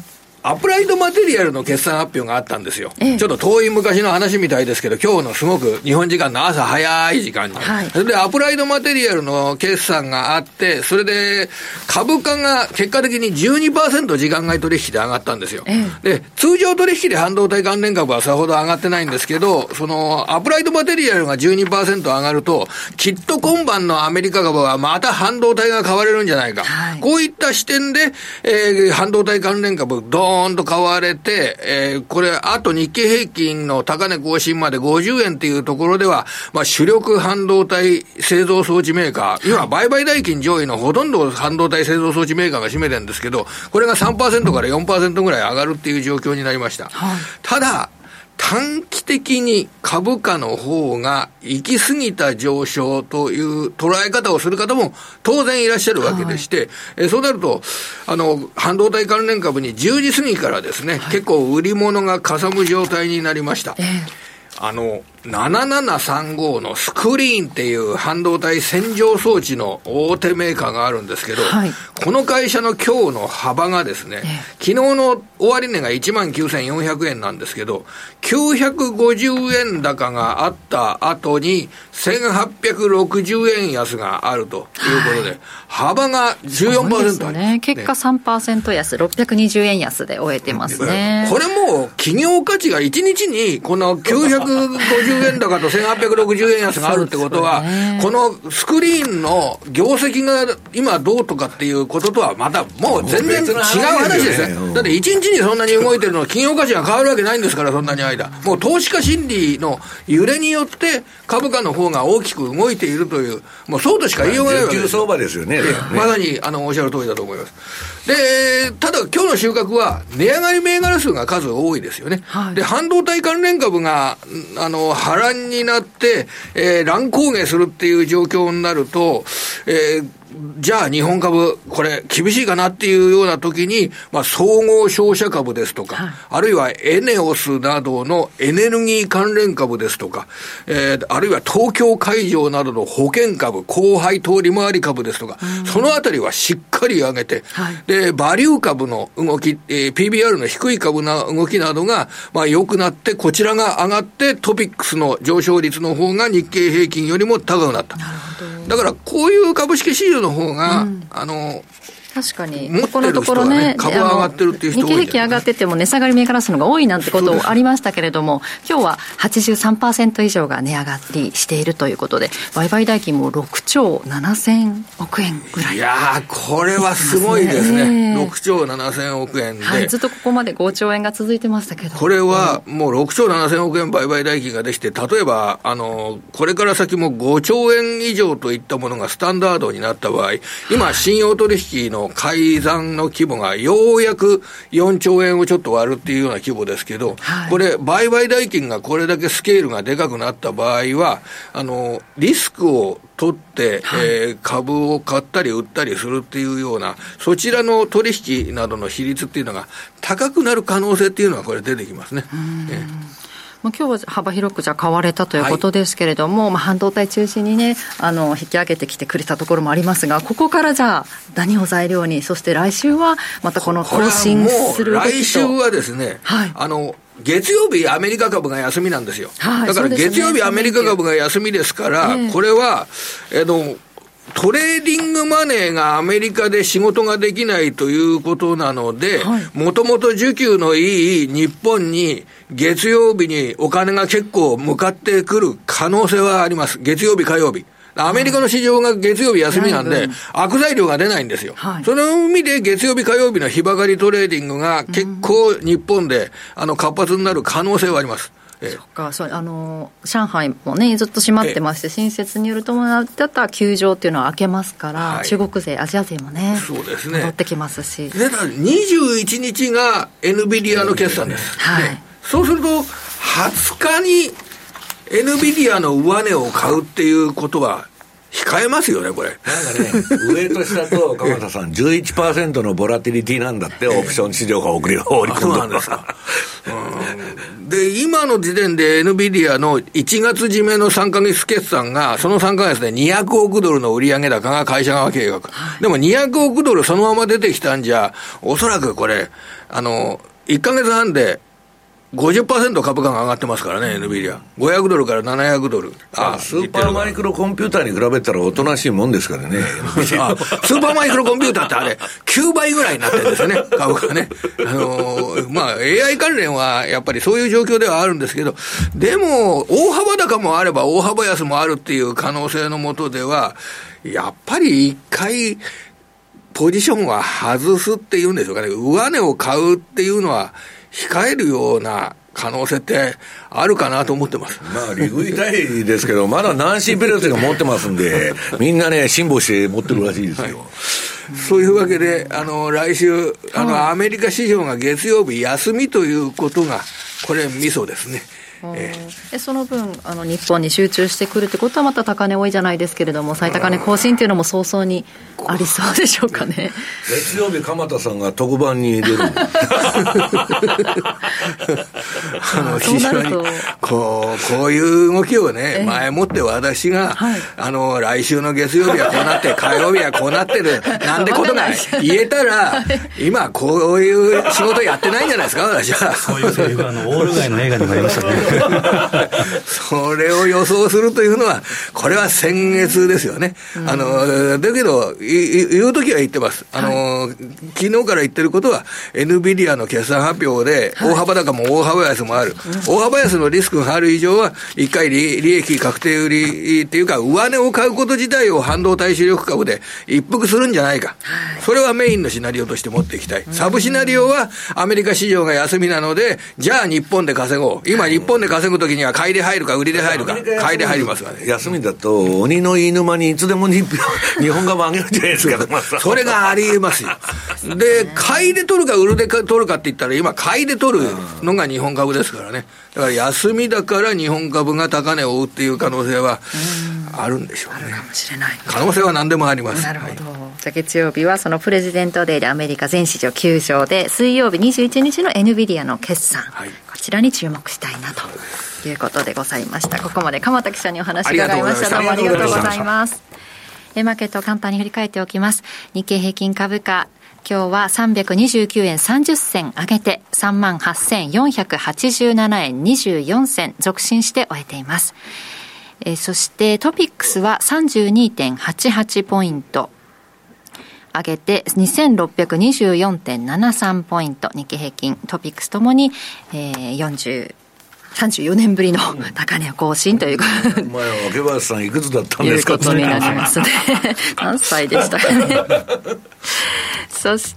アプライドマテリアルの決算発表があったんですよ、ええ、ちょっと遠い昔の話みたいですけど、今日のすごく日本時間の朝早い時間に、はい、それでアプライドマテリアルの決算があって、それで株価が結果的に じゅうにパーセント 時間外取引で上がったんですよ、ええ、で通常取引で半導体関連株はさほど上がってないんですけど、そのアプライドマテリアルが じゅうにパーセント 上がると、きっと今晩のアメリカ株はまた半導体が買われるんじゃないか、はい、こういった視点で、えー、半導体関連株ドーンと買われて、えー、これあと日経平均の高値更新までごじゅうえんっていうところでは、まあ、主力半導体製造装置メーカー、今売買代金上位のほとんど半導体製造装置メーカーが占めてるんですけど、これが さんパーセント から よんパーセント ぐらい上がるっていう状況になりました、はい、ただ短期的に株価の方が行き過ぎた上昇という捉え方をする方も当然いらっしゃるわけでして、はい、えそうなるとあの半導体関連株にじゅうじ過ぎからですね、はい、結構売り物がかさむ状態になりました、えー、あのななななさんごのスクリーンっていう半導体洗浄装置の大手メーカーがあるんですけど、はい、この会社の今日の幅がですね、ええ、昨日の終値が いちまんきゅうせんよんひゃくえんなんですけど、きゅうひゃくごじゅうえん高があった後にせんはっぴゃくろくじゅうえん安があるということで、はい、幅が じゅうよんパーセント ありますね。 結果 さんパーセント 安、ろっぴゃくにじゅうえん安で終えてますね。 これもう企業価値がいちにちにこのきゅうひゃくごじゅうえん高とせんはっぴゃくろくじゅうえん安があるってことは、ね、このスクリーンの業績が今どうとかっていうこととはまたもう全然違う話ですね。だっていちにちにそんなに動いてるのは企業価値が変わるわけないんですから、そんなに間もう投資家心理の揺れによって株価の方が大きく動いているという、もうそうとしか言いようがないわけです。 相場ですよね。 まさにあのおっしゃる通りだと思います。でただ今日の収穫は値上がり銘柄数が数多いですよね、はい、で半導体関連株があの波乱になって、えー、乱高下するっていう状況になると、えーじゃあ日本株これ厳しいかなっていうような時に、まあ、総合商社株ですとか、はい、あるいはエネオスなどのエネルギー関連株ですとか、えー、あるいは東京海上などの保険株、後輩通り回り株ですとか、そのあたりはしっかり上げて、はい、でバリュー株の動き、えー、ピービーアール の低い株の動きなどがまあ良くなって、こちらが上がってトピックスの上昇率の方が日経平均よりも高くなった。なるほど。だからこういう株式市場の方が、うん、あの確かに持ってる人はね、株が上がってるっていう人多い。 日経平均上がってても値下がり銘柄数のが多いなんてことありましたけれども、今日は はちじゅうさんパーセント 以上が値上がりしているということで、売買代金もろくちょうななせんおくえんぐらい。 いやーこれはすごいですね。ろくちょうななせんおくえんで、 はい、ずっとここまでごちょうえんが続いてましたけど、 これはもうろくちょうななせんおくえん売買代金ができて、例えばあのこれから先もごちょうえん以上といったものがスタンダードになった場合、今信用取引の改ざんの規模がようやくよんちょうえんをちょっと割るっていうような規模ですけど、はい、これ売買代金がこれだけスケールがでかくなった場合は、あのリスクを取って、はい、えー、株を買ったり売ったりするっていうような、そちらの取引などの比率っていうのが高くなる可能性っていうのはこれ出てきますね。え今日は幅広くじゃ買われたということですけれども、はい、まあ、半導体中心にね、あの引き上げてきてくれたところもありますが、ここからじゃあ何を材料に、そして来週はまたこの更新する動きと、 来週はですね、はい、あの月曜日アメリカ株が休みなんですよ、はい、だから月曜日アメリカ株が休みですから、これはえのトレーディングマネーがアメリカで仕事ができないということなので、もともと需給のいい日本に月曜日にお金が結構向かってくる可能性はあります。月曜日火曜日、アメリカの市場が月曜日休みなんで、悪材料が出ないんですよ、はい、その意味で月曜日火曜日の日ばかりトレーディングが結構日本であの活発になる可能性はあります。 そっか、そう、あの上海もねずっと閉まってまして、新設による伴った休場っていうのは明けますから、はい、中国勢アジア勢もね、 そうですね、 戻ってきますし、 でにじゅういちにちが エヌビディア の決算です、はい、そうするとはつかに エヌビディア の上値を買うっていうことは控えますよね、これ。 なんかね、上と下と、鎌田さん、じゅういちパーセント のボラティリティなんだって、オプション市場が送り放り込んでる。 そうなんですか。うん、で、今の時点で エヌビディア のいちがつ締めのさんかげつ決算が、そのさんかげつでにひゃくおくドルの売上高が会社側計画。でもにひゃくおくドルそのまま出てきたんじゃ、おそらくこれ、あの、 いっかげつはんで ごじゅっパーセント 株価が上がってますからね、エヌビディア。ごひゃくドルからななひゃくドル。 ああ、スーパーマイクロコンピューターに比べたらおとなしいもんですからね。 あスーパーマイクロコンピューターってあれ、きゅうばいぐらいになってるんですよね、株価ね。あのー、まあ、エーアイ 関連はやっぱりそういう状況ではあるんですけど、でも、大幅高もあれば大幅安もあるっていう可能性のもとでは、やっぱり一回、ポジションは外すっていうんでしょうかね。上値を買うっていうのは控えるような可能性ってあるかなと思ってます。 まあ、利食いたいですけど、まだナンシー・ペロシが持ってますんで、みんなね、辛抱して持ってるらしいですよ。はい、 そういうわけで、あの、来週、あの、アメリカ市場が月曜日休みということが、これ、ミソですね。 ええ、その分あの日本に集中してくるってことはまた高値多いじゃないですけれども、最高値更新っていうのも早々にありそうでしょうかね。 月曜日鎌田さんが特番に出るあの非常にこうこういう動きをね、え前もって私が、はい、あの来週の月曜日はこうなって火曜日はこうなってるなんてことが言えたら今こういう仕事やってないんじゃないですか、私は。 そういうセリフがあのオール街の映画にもありましたね。 それを予想するというのはこれは先月ですよね、うん、あのだけど言うときは言ってます、あの、はい、昨日から言ってることは エヌビディア の決算発表で大幅高も大幅安もある、はい、大幅安のリスクがある以上は一回 利, 利益確定売りっていうか上値を買うこと自体を半導体主力株で一服するんじゃないか、はい、それはメインのシナリオとして持っていきたい、うん、サブシナリオはアメリカ市場が休みなのでじゃあ日本で稼ごう、今日本で稼ぐときには買いで入るか売りで入るか、買いで入りますからね。 休みだと鬼の飯沼にいつでも 日, 日本株上げるじゃないですか。 それがありえますよ。で買いで取るか売りで取るかって言ったら今買いで取るのが日本株ですからね。だから休みだから日本株が高値を追うっていう可能性はあるんでしょうね。 あるかもしれない。 可能性は何でもあります。 なるほど、はい、じゃあ月曜日はそのプレジデントデーでアメリカ全市場休場で、水曜日にじゅういちにちの エヌビディア の決算、はい、こちらに注目したいなということでございました。ここまで鎌田記者にお話伺いました。どうもありがとうございます。マーケットを簡単に振り返っておきます。日経平均株価、今日はさんびゃくにじゅうきゅうえんさんじゅっせん上げて さんまんはっせんよんひゃくはちじゅうななえんにじゅうよんせん続伸して終えています。えー、そしてトピックスは さんじゅうにてんはちはち ポイント上げて にせんろっぴゃくにじゅうよんてんななさん ポイント、日経平均トピックスともに、えー、よんじゅうさんじゅうよねんぶりの高値を更新というか、 うん、前は若林さんいくつだったんですかということになりますね。何歳でしたかね。そして、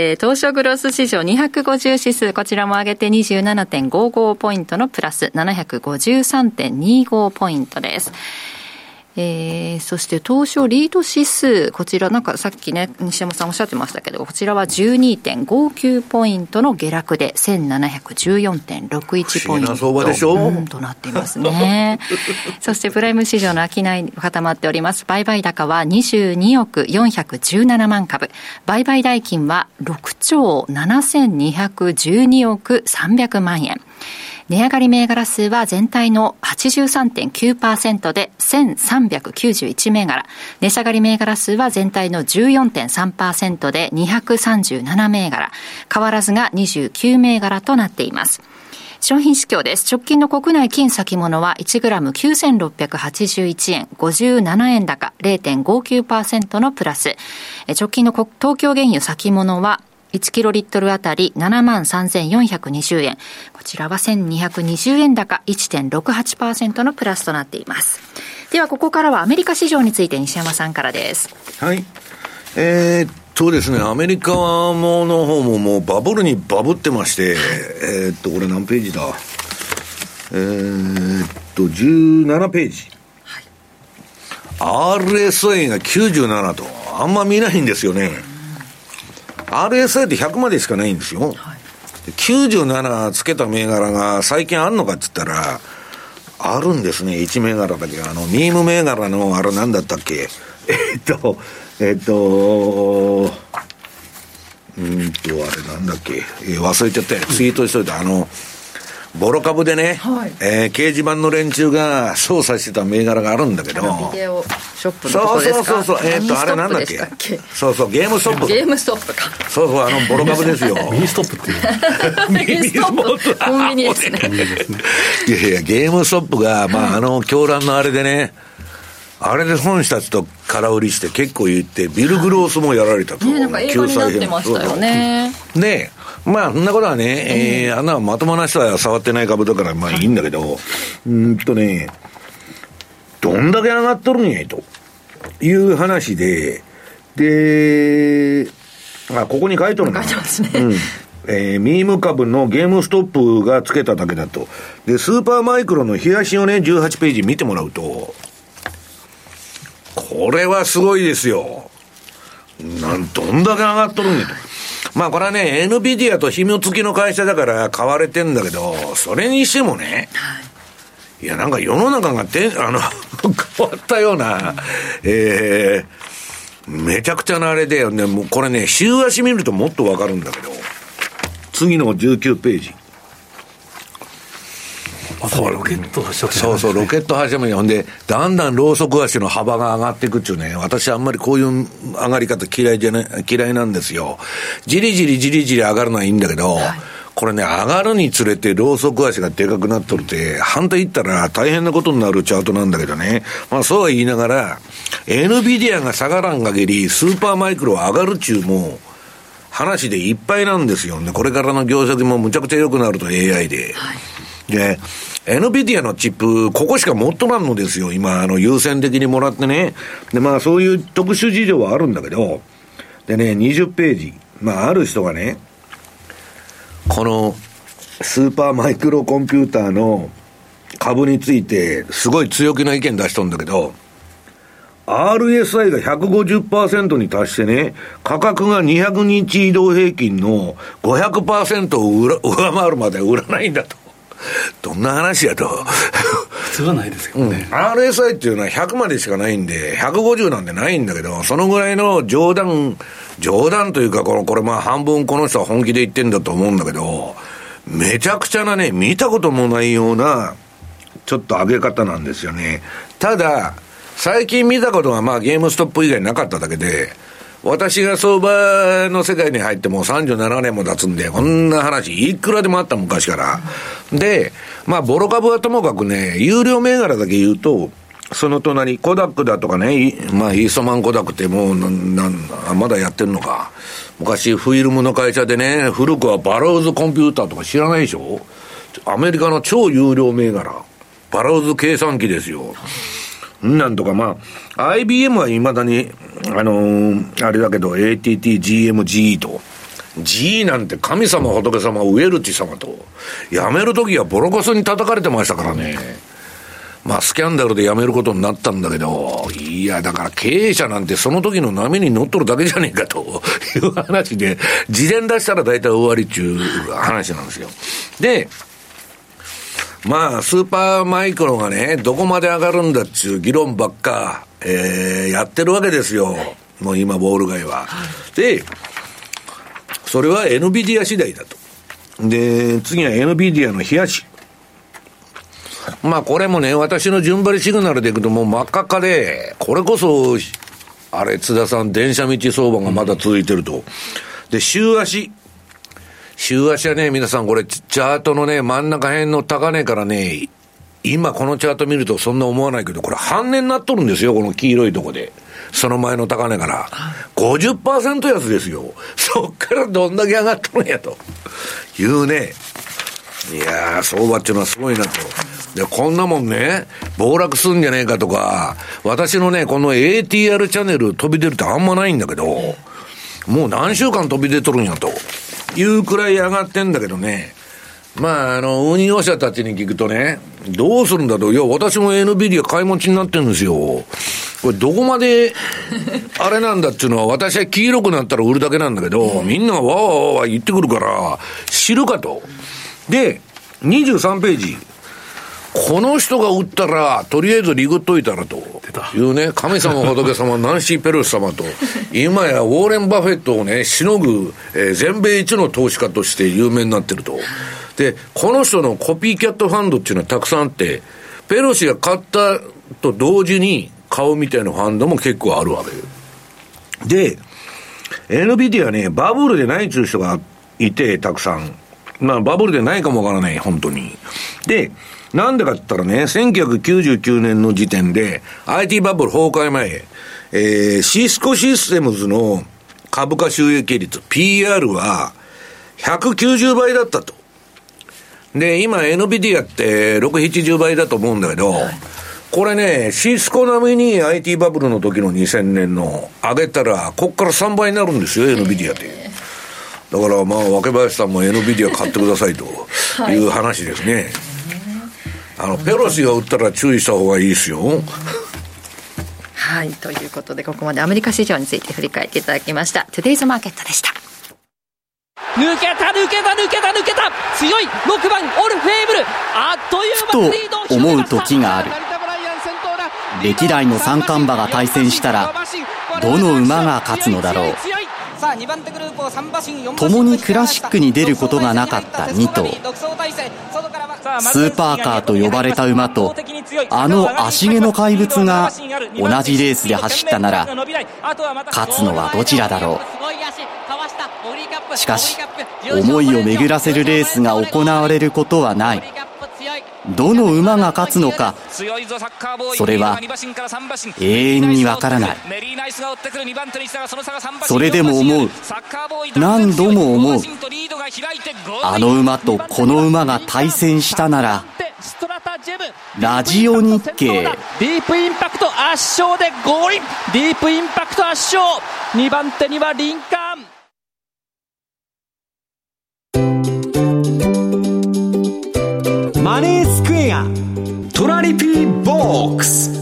えー、東証グロース市場にひゃくごじゅう指数、こちらも上げて にじゅうななてんごご ポイントのプラス ななひゃくごじゅうさんてんにご ポイントです。えー、そして東証リード指数、こちらなんかさっきね西山さんおっしゃってましたけど、こちらは じゅうにてんごきゅう ポイントの下落で せんななひゃくじゅうよんてんろくいち ポイント、 不思議な相場でしょ、 うん、となっていますね。そしてプライム市場の商い固まっております。売買高はにじゅうにおくよんひゃくじゅうななまんかぶ、売買代金はろくちょうななせんにひゃくじゅうにおくさんびゃくまんえん、値上がり銘柄数は全体の はちじゅうさんてんきゅうパーセント でせんさんびゃくきゅうじゅういち銘柄、値下がり銘柄数は全体の じゅうよんてんさんパーセント でにひゃくさんじゅうなな銘柄、変わらずがにじゅうきゅう銘柄となっています。商品指標です。直近の国内金先物は いちグラムきゅうせんろっぴゃくはちじゅういちえんごじゅうななえん高 れいてんごきゅうパーセント のプラス、直近の東京原油先物はいちキロリットルあたり ななまんさんぜんよんひゃくにじゅうえん、こちらはせんにひゃくにじゅうえん高 いちてんろくはちパーセント のプラスとなっています。ではここからはアメリカ市場について西山さんからです。 はい、えー、っとですねアメリカもの方ももうバブルにバブってまして、えー、っとこれ何ページだ、えー、っとじゅうななページ、はい、アールエスアイ がきゅうじゅうななとあんま見ないんですよね。アールエスアイ ってひゃくまでしかないんですよ、はい、きゅうじゅうななつけた銘柄が最近あるのかって言ったらあるんですね。いち銘柄だけ、あのミーム銘柄のあれなんだったっけ、えっとえっとうんとあれなんだっけ、えー、忘れちゃったよ、ツイートしといた、あのボロ株でね、はい、えー、掲示板の連中が操作してた銘柄があるんだけど、 ビデオショップのことですか。 そうそうそうそう、えー、っとあれなんだっけ、そうそう、ゲームストップ、 ゲームストップか、 そうそう、あのボロ株ですよミニストップっていうミニストップコンビニですねいやいや、ゲームストップが、まあ、あの狂乱のあれでね、あれで本社と空売りして結構言って、ビル・グロースもやられたと、 ね、なんか映画になってましたよね。 で、まあそんなことはね、えー、あんなまともな人は触ってない株だからまあいいんだけど、うんとね、どんだけ上がっとるんやいという話で、で、あ、ここに書いとるな、 書いてますね、 うん、えー、ミーム株のゲームストップがつけただけだと。でスーパーマイクロの冷やしをねじゅうはちページ見てもらうと、これはすごいですよ。なんどんだけ上がっとるんやと。まあこれはね エヌビディアと紐付きの会社だから買われてんだけど、それにしてもね、いやなんか世の中がてあの変わったような、えー、めちゃくちゃなあれで、ね、もうこれね週足見るともっとわかるんだけど、次のじゅうきゅうページ、 まさにロケット発射、ね、 そうそう、ロケット発射もんで、だんだんローソク足の幅が上がっていくっちゅうね、私あんまりこういう上がり方嫌いじゃない、嫌いなんですよ。じりじりじりじり上がるのはいいんだけど、はい、これね、上がるにつれてローソク足がでかくなっとるって、反対言ったら大変なことになるチャートなんだけどね。まあそうは言いながら、エヌビディアが下がらん限り、スーパーマイクロ上がるっちゅうも、話でいっぱいなんですよね。これからの業績もむちゃくちゃ良くなると エーアイ で。はい、で、エヌビディアのチップ、ここしか持っとらんのですよ。今、あの、優先的にもらってね。で、まあ、そういう特殊事情はあるんだけど、でね、にじゅうページ。まあ、ある人がね、この、スーパーマイクロコンピューターの株について、すごい強気な意見出しとんだけど、アールエスアイ が ひゃくごじゅっパーセント に達してね、価格がにひゃくにち移動平均の ごひゃくパーセント を上回るまで売らないんだと。どんな話やと。 普通はないですけどね、 うん、アールエスアイ っていうのはひゃくまでしかないんで、ひゃくごじゅうなんてないんだけど、そのぐらいの冗談、冗談というか、この、これまあ半分この人は本気で言ってんだと思うんだけど、めちゃくちゃなね、見たこともないような、ちょっと上げ方なんですよね。ただ、最近見たことがまあゲームストップ以外なかっただけで、私が相場の世界に入ってもうさんじゅうななねんも経つんで、こんな話いくらでもあった昔から。で、まあボロ株はともかくね、有料銘柄だけ言うと、その隣、コダックだとかね、まあイーストマンコダックってもうな、な、まだやってるのか。昔フィルムの会社でね、古くはバローズコンピューターとか知らないでしょ？アメリカの超有料銘柄。バローズ計算機ですよ。なんとかまあ アイビーエム は未だにあのー、あれだけど エーティーティージーエムジー と G なんて神様仏様ウェルチ様と辞める時はボロコスに叩かれてましたからね。まあスキャンダルで辞めることになったんだけど、いやだから経営者なんてその時の波に乗っとるだけじゃねえかという話で、事前出したら大体終わりっていう話なんですよ。でまあ、スーパーマイクロがね、どこまで上がるんだっていう議論ばっか、えー、やってるわけですよ。もう今、ボール街は。で、それは エヌビディア 次第だと。で、次は エヌビディア の冷やし。まあ、これもね、私の順張りシグナルでいくともう真っ赤っかで、これこそ、あれ、津田さん、電車道相場がまだ続いてると。で、週足。週足はね、皆さんこれ、チャートのね、真ん中辺の高値からね、今このチャート見るとそんな思わないけど、これ半値になっとるんですよ、この黄色いとこで。その前の高値から。ごじゅっパーセント 安ですよ。そっからどんだけ上がっとるんやと。いうね。いやー、相場っていうのはすごいなと。で、こんなもんね、暴落すんじゃねえかとか、私のね、この エーティーアール チャンネル飛び出るってあんまないんだけど、もう何週間飛び出とるんやと。いうくらい上がってんだけどね。まあ、あの、運用者たちに聞くとね、どうするんだと。いや、私も エヌビディア買い持ちになってるんですよ。これどこまで、あれなんだっていうのは、私は黄色くなったら売るだけなんだけど、みんながわーわーわー言ってくるから、知るかと。で、にじゅうさんページ。この人が売ったら、とりあえずリグっといたらというね、神様仏様、ナンシー・ペロシ様と、今やウォーレン・バフェットをね、しのぐ、えー、全米一の投資家として有名になってると。 でこの人のコピーキャットファンドっていうのはたくさんあって、ペロシが買ったと同時に買うみたいなファンドも結構あるわけよ。で エヌビディアね、バブルでないっていう人がいてたくさん、まあバブルでないかもわからない本当に。でなんでかって言ったらね、せんきゅうひゃくきゅうじゅうきゅうねんの時点で アイティー バブル崩壊前、えー、シスコシステムズの株価収益率 ピーアール はひゃくきゅうじゅうばいだったと。で今 エヌビディアってろくじゅうななじゅうばいだと思うんだけど、はい、これねシスコ並みに アイティー バブルの時のにせんねんの上げたらこっからさんばいになるんですよ エヌビディアって。だからまあ若林さんも エヌビディア買ってくださいという話ですね、はい、あのペロシが売ったら注意した方がいいですよ。 はい、ということでここまでアメリカ市場について振り返っていただきました。トゥデイズマーケットでした。 抜けた抜けた抜けた抜けた、強いろくばんオルフェーブル、あっという間にリードを広げました。 ふと思う時がある。歴代の三冠馬が対戦したらどの馬が勝つのだろう。共にクラシックに出ることがなかったに頭、スーパーカーと呼ばれた馬とあの足毛の怪物が同じレースで走ったなら勝つのはどちらだろう。しかし思いを巡らせるレースが行われることはない。どの馬が勝つのか、それは永遠にわからない。それでも思う、何度も思う、あの馬とこの馬が対戦したならラジオ日経。 ディープインパクト圧勝でゴールイン。ディープインパクト圧勝、にばん手にはリンカーン。 マネースクエアトラリピーボックス。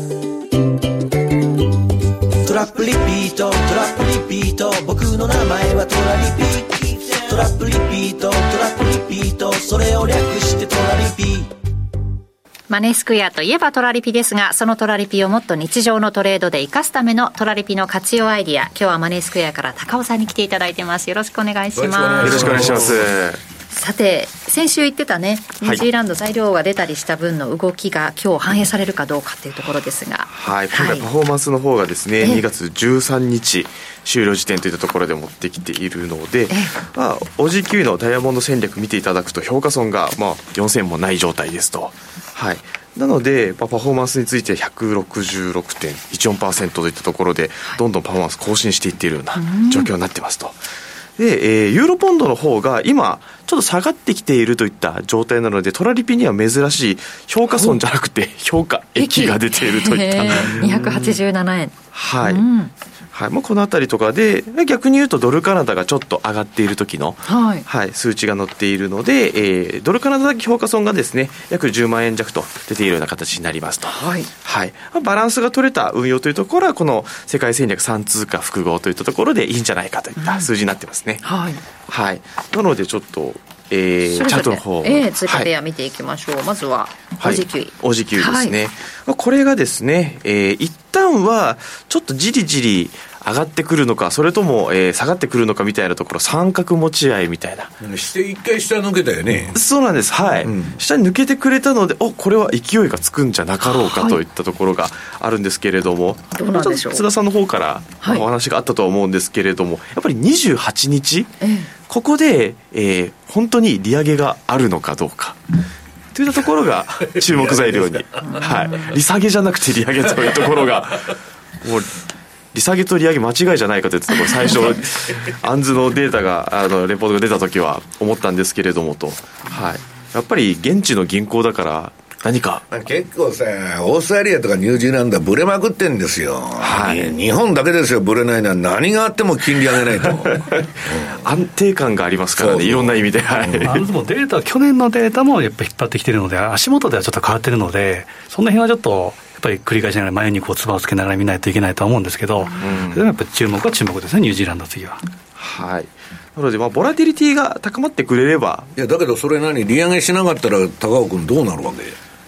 トラップリピートトラップリピート、僕の名前はトラリピ。トラップリピートトラップリピート、それを略してトラリピ。 マネースクエアといえばトラリピですが、そのトラリピをもっと日常のトレードで生かすためのトラリピの活用アイディア、今日はマネースクエアから高尾さんに来ていただいてます。よろしくお願いします。 よろしくお願いします。 さて先週言ってたね、ニュージーランド材料が出たりした分の動きが今日反映されるかどうかというところですが、 はい、今回パフォーマンスの方がですね、にがつじゅうさんにち終了時点といったところで持ってきているので、まあ、オージーキュー のダイヤモンド戦略見ていただくと評価損がまあよんせんもない状態ですと、はい、なので、まあ、パフォーマンスについて ひゃくろくじゅうろくてんいちよんパーセント といったところでどんどんパフォーマンス更新していっているような状況になってますと。で、えー、ユーロポンドの方が今ちょっと下がってきているといった状態なので、トラリピには珍しい評価損じゃなくて評価益が出ているといったにひゃくはちじゅうななえん、 はい、うんはい、まあ、このあたりとかで逆に言うとドルカナダがちょっと上がっている時の、はいはい、数値が載っているので、えー、ドルカナダだけ評価損がですね約じゅうまんえん弱と出ているような形になりますと、はいはい、バランスが取れた運用というところはこの世界戦略さん通貨複合といったところでいいんじゃないかといった数字になってますね、うんはいはい、なのでちょっとえー、チャートの方、 えー、追加ペア見ていきましょう、はい、まずは オージーキュー イー、 オージーキュー ですね、はい、これがですね、えー、一旦はちょっとじりじり上がってくるのか、それとも、えー、下がってくるのかみたいなところ、三角持ち合いみたいな。 して一回下抜けたよね。 そうなんです、はい、うん、下に抜けてくれたので、おこれは勢いがつくんじゃなかろうかといったところがあるんですけれども、はい、 どうなんでしょう。 津田さんの方からお話があったと思うんですけれども、はい、やっぱりにじゅうはちにち、ええ、ここで、えー、本当に利上げがあるのかどうか。といったところが注目材料に、はい、利下げじゃなくて利上げというところがもう利下げと利上げ間違いじゃないかといったところ、最初アンズのデータがあのレポートが出た時は思ったんですけれどもと、はい、やっぱり現地の銀行だから何か結構さ、オーストラリアとかニュージーランドはブレまくってんですよ、はい、日本だけですよブレないのは。何があっても金利上げないと、うん、 安定感がありますからね、そうそういろんな意味で、はい、 あのもデータ去年のデータもやっぱり引っ張ってきてるので、足元ではちょっと変わってるので、その辺はちょっとやっぱり繰り返しながら前にこうつばをつけながら見ないといけないとは思うんですけど、うん、それはやっぱり注目は注目ですね、ニュージーランド次は。 はい、なので、まあ、ボラティリティが高まってくれれば。 いやだけどそれ何利上げしなかったら高尾君どうなるわけ。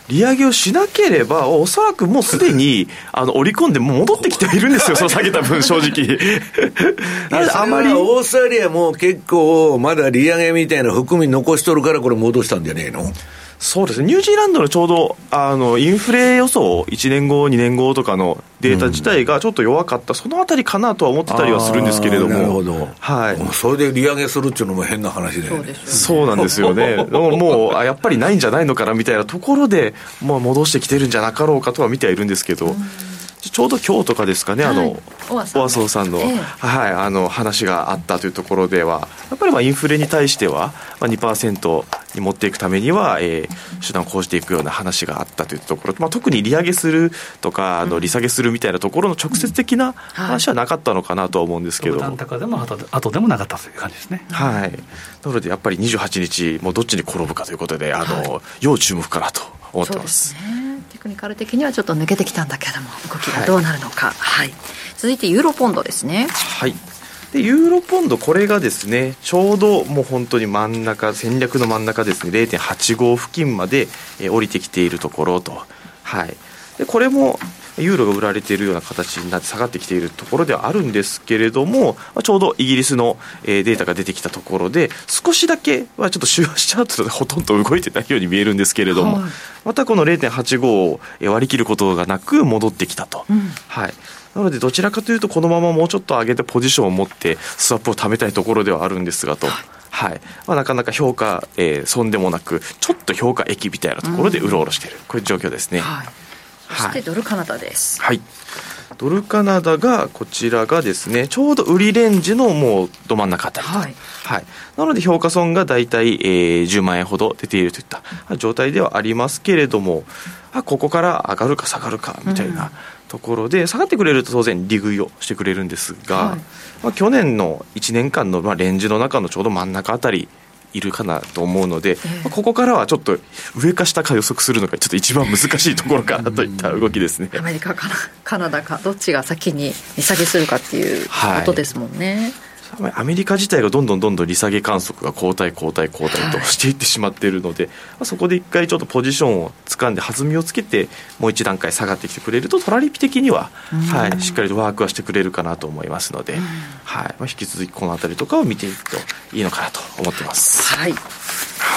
利上げをしなければおそらくもうすでにあの織り込んでもう戻ってきてはいるんですよその下げた分正直なのであまりオーストラリアも結構まだ利上げみたいな含み残しとるからこれ戻したんじゃねえの。 そうですね、ニュージーランドのちょうどあのインフレ予想いちねんごにねんごとかのデータ自体がちょっと弱かった、うん、そのあたりかなとは思ってたりはするんですけれども。 なるほど、 はい、 それで利上げするっていうのも変な話で、 そうですよね、そうなんですよねもうあやっぱりないんじゃないのかなみたいなところで、まあ、戻してきてるんじゃなかろうかとは見てはいるんですけど、うん、ちょうど今日とかですかね、はい、あのオアソーさんの、ええ、はい、あの話があったというところではやっぱりまあインフレに対しては、まあ、にパーセントに持っていくためには、えー、手段を講じていくような話があったというところ、まあ、特に利上げするとかあの利下げするみたいなところの直接的な話はなかったのかなとは思うんですけど、 段高でも後で、後でもなかったという感じですね。 はい、なのでやっぱりにじゅうはちにちもうどっちに転ぶかということで、あの、はい、要注目かなと思ってます。 そうですね、テクニカル的にはちょっと抜けてきたんだけども動きがどうなるのか、はいはい、続いてユーロポンドですね。 はい、でユーロポンド、これがですねちょうどもう本当に真ん中、戦略の真ん中ですね ゼロてんはちご 付近まで、えー、降りてきているところと、はい、でこれもユーロが売られているような形になって下がってきているところではあるんですけれども、まあ、ちょうどイギリスの、えー、データが出てきたところで少しだけ、まあ、ちょっと週足チャートでほとんど動いてないように見えるんですけれども、はい、またこの ゼロてんはちご を割り切ることがなく戻ってきたと、うん、はい、なのでどちらかというとこのままもうちょっと上げてポジションを持ってスワップを貯めたいところではあるんですがと、はいはい、まあ、なかなか評価、えー、損でもなくちょっと評価益みたいなところでうろうろしている、うん、こういう状況ですね。はい、 そしてドルカナダです。 はい、ドルカナダがこちらがですねちょうど売りレンジのもうど真ん中あたりと、はいはい、なので評価損がだいたい、えー、じゅうまんえんほど出ているといった状態ではありますけれども、あここから上がるか下がるかみたいなところで、うん、下がってくれると当然利食いをしてくれるんですが、はい、まあ、去年のいちねんかんのまあレンジの中のちょうど真ん中あたりいるかなと思うので、えー、ここからはちょっと上か下か予測するのがちょっと一番難しいところかなといった動きですね。 アメリカかカナダかどっちが先に値下げするかっていうことですもんね。 はい、アメリカ自体がどんどんどんどん利下げ観測が後退後退後退としていってしまっているので、はい、まあ、そこで一回ちょっとポジションを掴んで弾みをつけてもう一段階下がってきてくれるとトラリピ的には、はい、しっかりとワークはしてくれるかなと思いますので、はい、まあ、引き続きこのあたりとかを見ていくといいのかなと思ってます。はい、はい、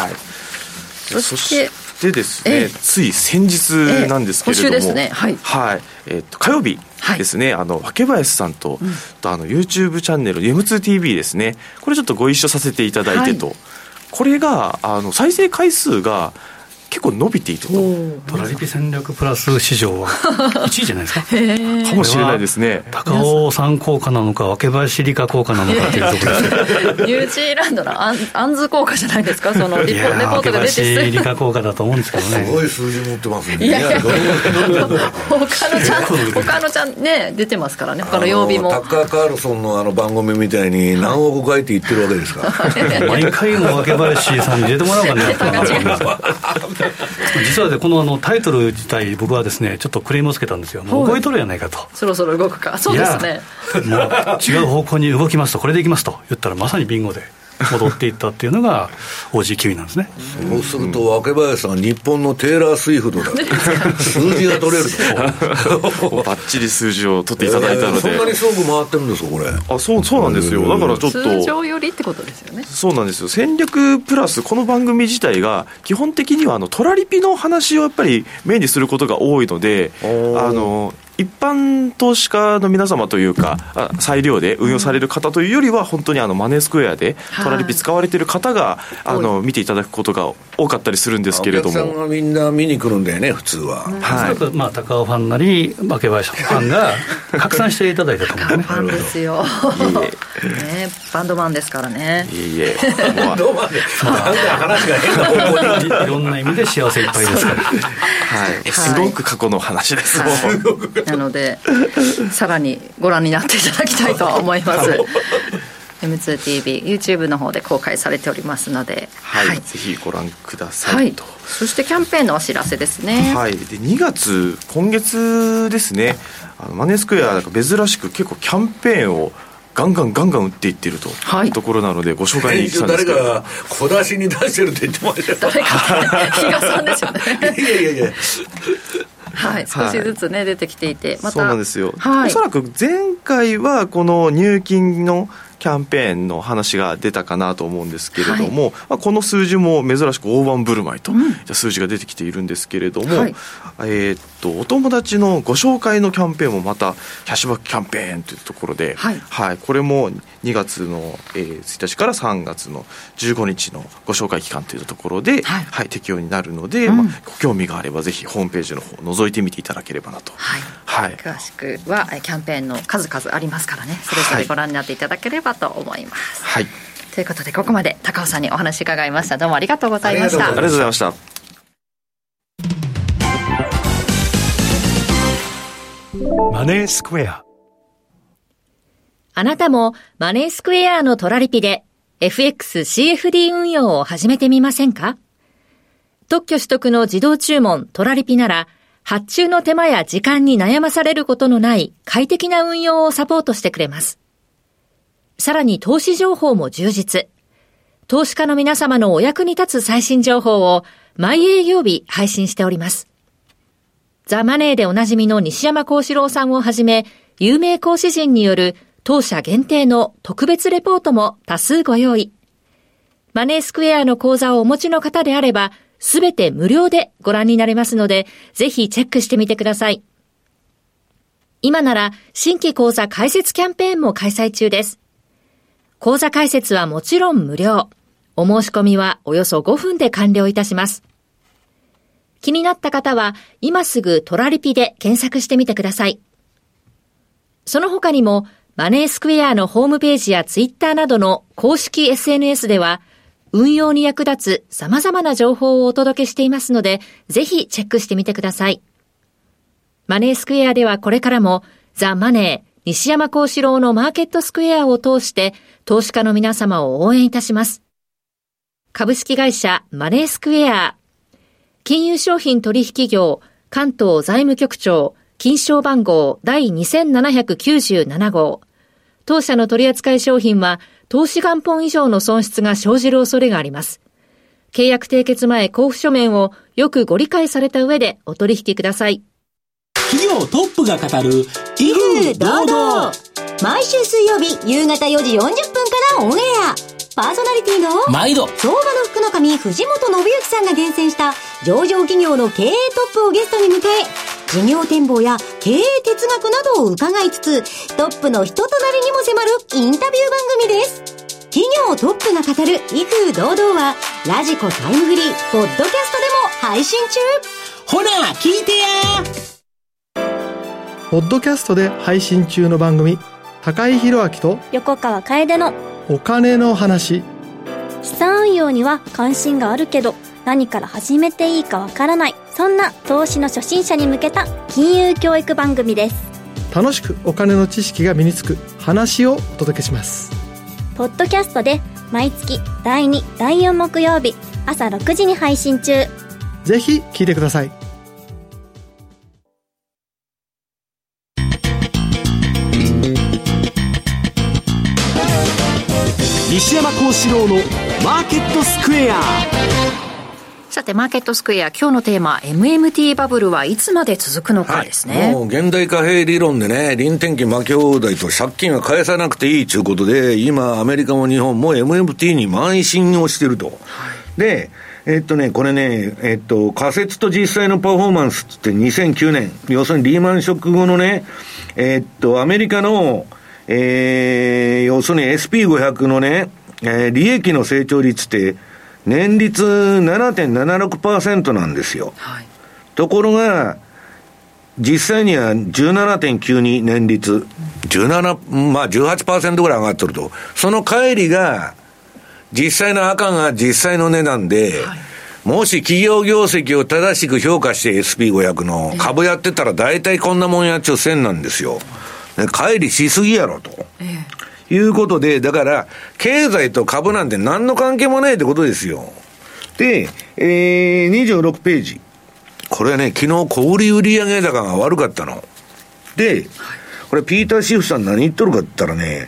そしてでですね、つい先日なんですけれども、 今週ですね、はいはい、えー、と火曜日ですね、はい、あの若林さんと、うん、とあの YouTube チャンネル エムツーティービー ですね、これちょっとご一緒させていただいてと、はい、これがあの再生回数が結構伸びていると。 トラリピ戦略プラス市場はいちいじゃないですかかもしれないですね。 高尾山効果なのか若林理科効果なのかっていうところですニュージーランドのアンアンズ効果じゃないですか、そのリポ、レポートが出て若林理科効果だと思うんですけどね。 すごい数字持ってますね。 いやいや他のちゃん他のちゃんね出てますからね、他の曜日も。 タッカー・カールソンのあの番組みたいに何億回って言ってるわけですか毎回も若林さんに出てもらおうかなと思います実はでこのあのタイトル自体僕はですねちょっとクレームをつけたんですよ。もう動いとるやないかと、 そろそろ動くか。そうですね、 もう違う方向に動きますとこれでいきますと言ったらまさにビンゴで戻っていったっていうのが オージーキューイー なんですね。 そうすると若林さん日本のテイラー・スウィフトだ数字が取れるとバッチリ数字を取っていただいたので、えー、 そんなにすごく回ってるんですよこれ。 あ、そうそうなんですよ。だからちょっと通常よりってことですよね。 そうなんですよ。戦略プラスこの番組自体が基本的にはあのトラリピの話をやっぱりメインにすることが多いので、あの一般投資家の皆様というか裁量で運用される方というよりは本当にあのマネースクエアでトラリピ使われている方があの見ていただくことが多かったりするんですけれども、お客さんがみんな見に来るんだよね普通は、 はい、まあ、高尾ファンなり若林ファンが拡散していただいたと思うねファンですよね、バンドマンですからね。 いいえバンドマンで話が変な方向にいろんな意味で幸せいっぱいですからはい、 すごく過去の話です、はい、 なのでさらにご覧になっていただきたいと思いますエムツーティービー YouTube の方で公開されておりますので、 はいはい、ぜひご覧くださいと、はい、 そしてキャンペーンのお知らせですね。 はい、でにがつ今月ですね、あのマネースクエアなんか珍しく結構キャンペーンをガンガンガンガン売っていっていると、はい、ところなのでご紹介に来たんですけど、 誰か小出しに出してるって言ってました。 誰か比嘉さんですよね。 いやいやいやはい、少しずつね、はい、出てきていて、またそうなんですよ、 はい、 おそらく前回はこの入金のキャンペーンの話が出たかなと思うんですけれども、はい、まあ、この数字も珍しく大盤振る舞いといった数字が出てきているんですけれども、はい、えー、っとお友達のご紹介のキャンペーンもまたキャッシュバックキャンペーンというところで、はいはい、これもにがつの、えー、ついたちからさんがつのじゅうごにちのご紹介期間というところで、はいはい、適用になるので、うん、まあ、ご興味があればぜひホームページの方を覗いてみていただければなと、はいはい、 詳しくはキャンペーンの数々ありますからね、それぞれご覧になっていただければと思います、はい、ということでここまで高尾さんにお話伺いました。どうもありがとうございました。 ありがとうございました。 マネースクエア。 あなたもマネースクエアのトラリピで エフエックスシーエフディー 運用を始めてみませんか？特許取得の自動注文トラリピなら発注の手間や時間に悩まされることのない快適な運用をサポートしてくれます。さらに投資情報も充実。投資家の皆様のお役に立つ最新情報を毎営業日配信しております。ザ・マネーでおなじみの西山幸四郎さんをはじめ、有名講師陣による当社限定の特別レポートも多数ご用意。マネースクエアの講座をお持ちの方であれば、すべて無料でご覧になれますので、ぜひチェックしてみてください。今なら新規講座開設キャンペーンも開催中です。講座開設はもちろん無料。お申し込みはおよそごふんで完了いたします。気になった方は今すぐトラリピで検索してみてください。その他にもマネースクエアのホームページやツイッターなどの公式 エスエヌエス では運用に役立つ様々な情報をお届けしていますので、ぜひチェックしてみてください。マネースクエアではこれからもザ・マネー西山幸四郎のマーケットスクエアを通して投資家の皆様を応援いたします。株式会社マネースクエア、金融商品取引業関東財務局長金賞番号第にせんななひゃくきゅうじゅうなな号。当社の取扱い商品は投資元本以上の損失が生じる恐れがあります。契約締結前交付書面をよくご理解された上でお取引ください。 企業トップが語る威風堂々、毎週水曜日夕方よじよんじゅっぷんからオンエア。パーソナリティの毎度相場の福の神藤本信之さんが厳選した上場企業の経営トップをゲストに迎え、事業展望や経営哲学などを伺いつつ、トップの人となりにも迫るインタビュー番組です。企業トップが語る威風堂々はラジコタイムフリーポッドキャストでも配信中。 ほら聞いてや。 ポッドキャストで配信中の番組、高井宏明と横川楓のお金の話。 資産運用には関心があるけど何から始めていいかわからない、そんな投資の初心者に向けた金融教育番組です。 楽しくお金の知識が身につく話をお届けします。 ポッドキャストで毎月だいに、だいよん木曜日朝ろくじに配信中。 ぜひ聞いてください。 西山幸四郎のマーケットスクエア。 さてマーケットスクエア、今日のテーマ エムエムティー バブルはいつまで続くのかですね、 はい、もう現代貨幣理論でね、臨転機負け放題と借金は返さなくていいということで、今アメリカも日本も エムエムティー に邁進をしてると、はい、でえっとねこれねえっと仮説と実際のパフォーマンスってにせんきゅうねん、要するにリーマンショック後のね、えっとアメリカのえー、要するに エスピーごひゃく のね、えー、利益の成長率って年率 ななてんななろくパーセント なんですよ、はい、ところが実際には じゅうななてんきゅうに 年率じゅうなな、まあ じゅうはちパーセント ぐらい上がってると、その乖離が実際の赤が実際の値段で、はい、もし企業業績を正しく評価して エスピーごひゃく の株やってたら大体こんなもんやっちゅう線なんですよ。乖離しすぎやろと、ええ、いうことで、だから経済と株なんて何の関係もないってことですよ。で、えー、にじゅうろくページ、これはね、昨日小売売上高が悪かったので、これピーター・シフさん何言っとるかって言ったらね、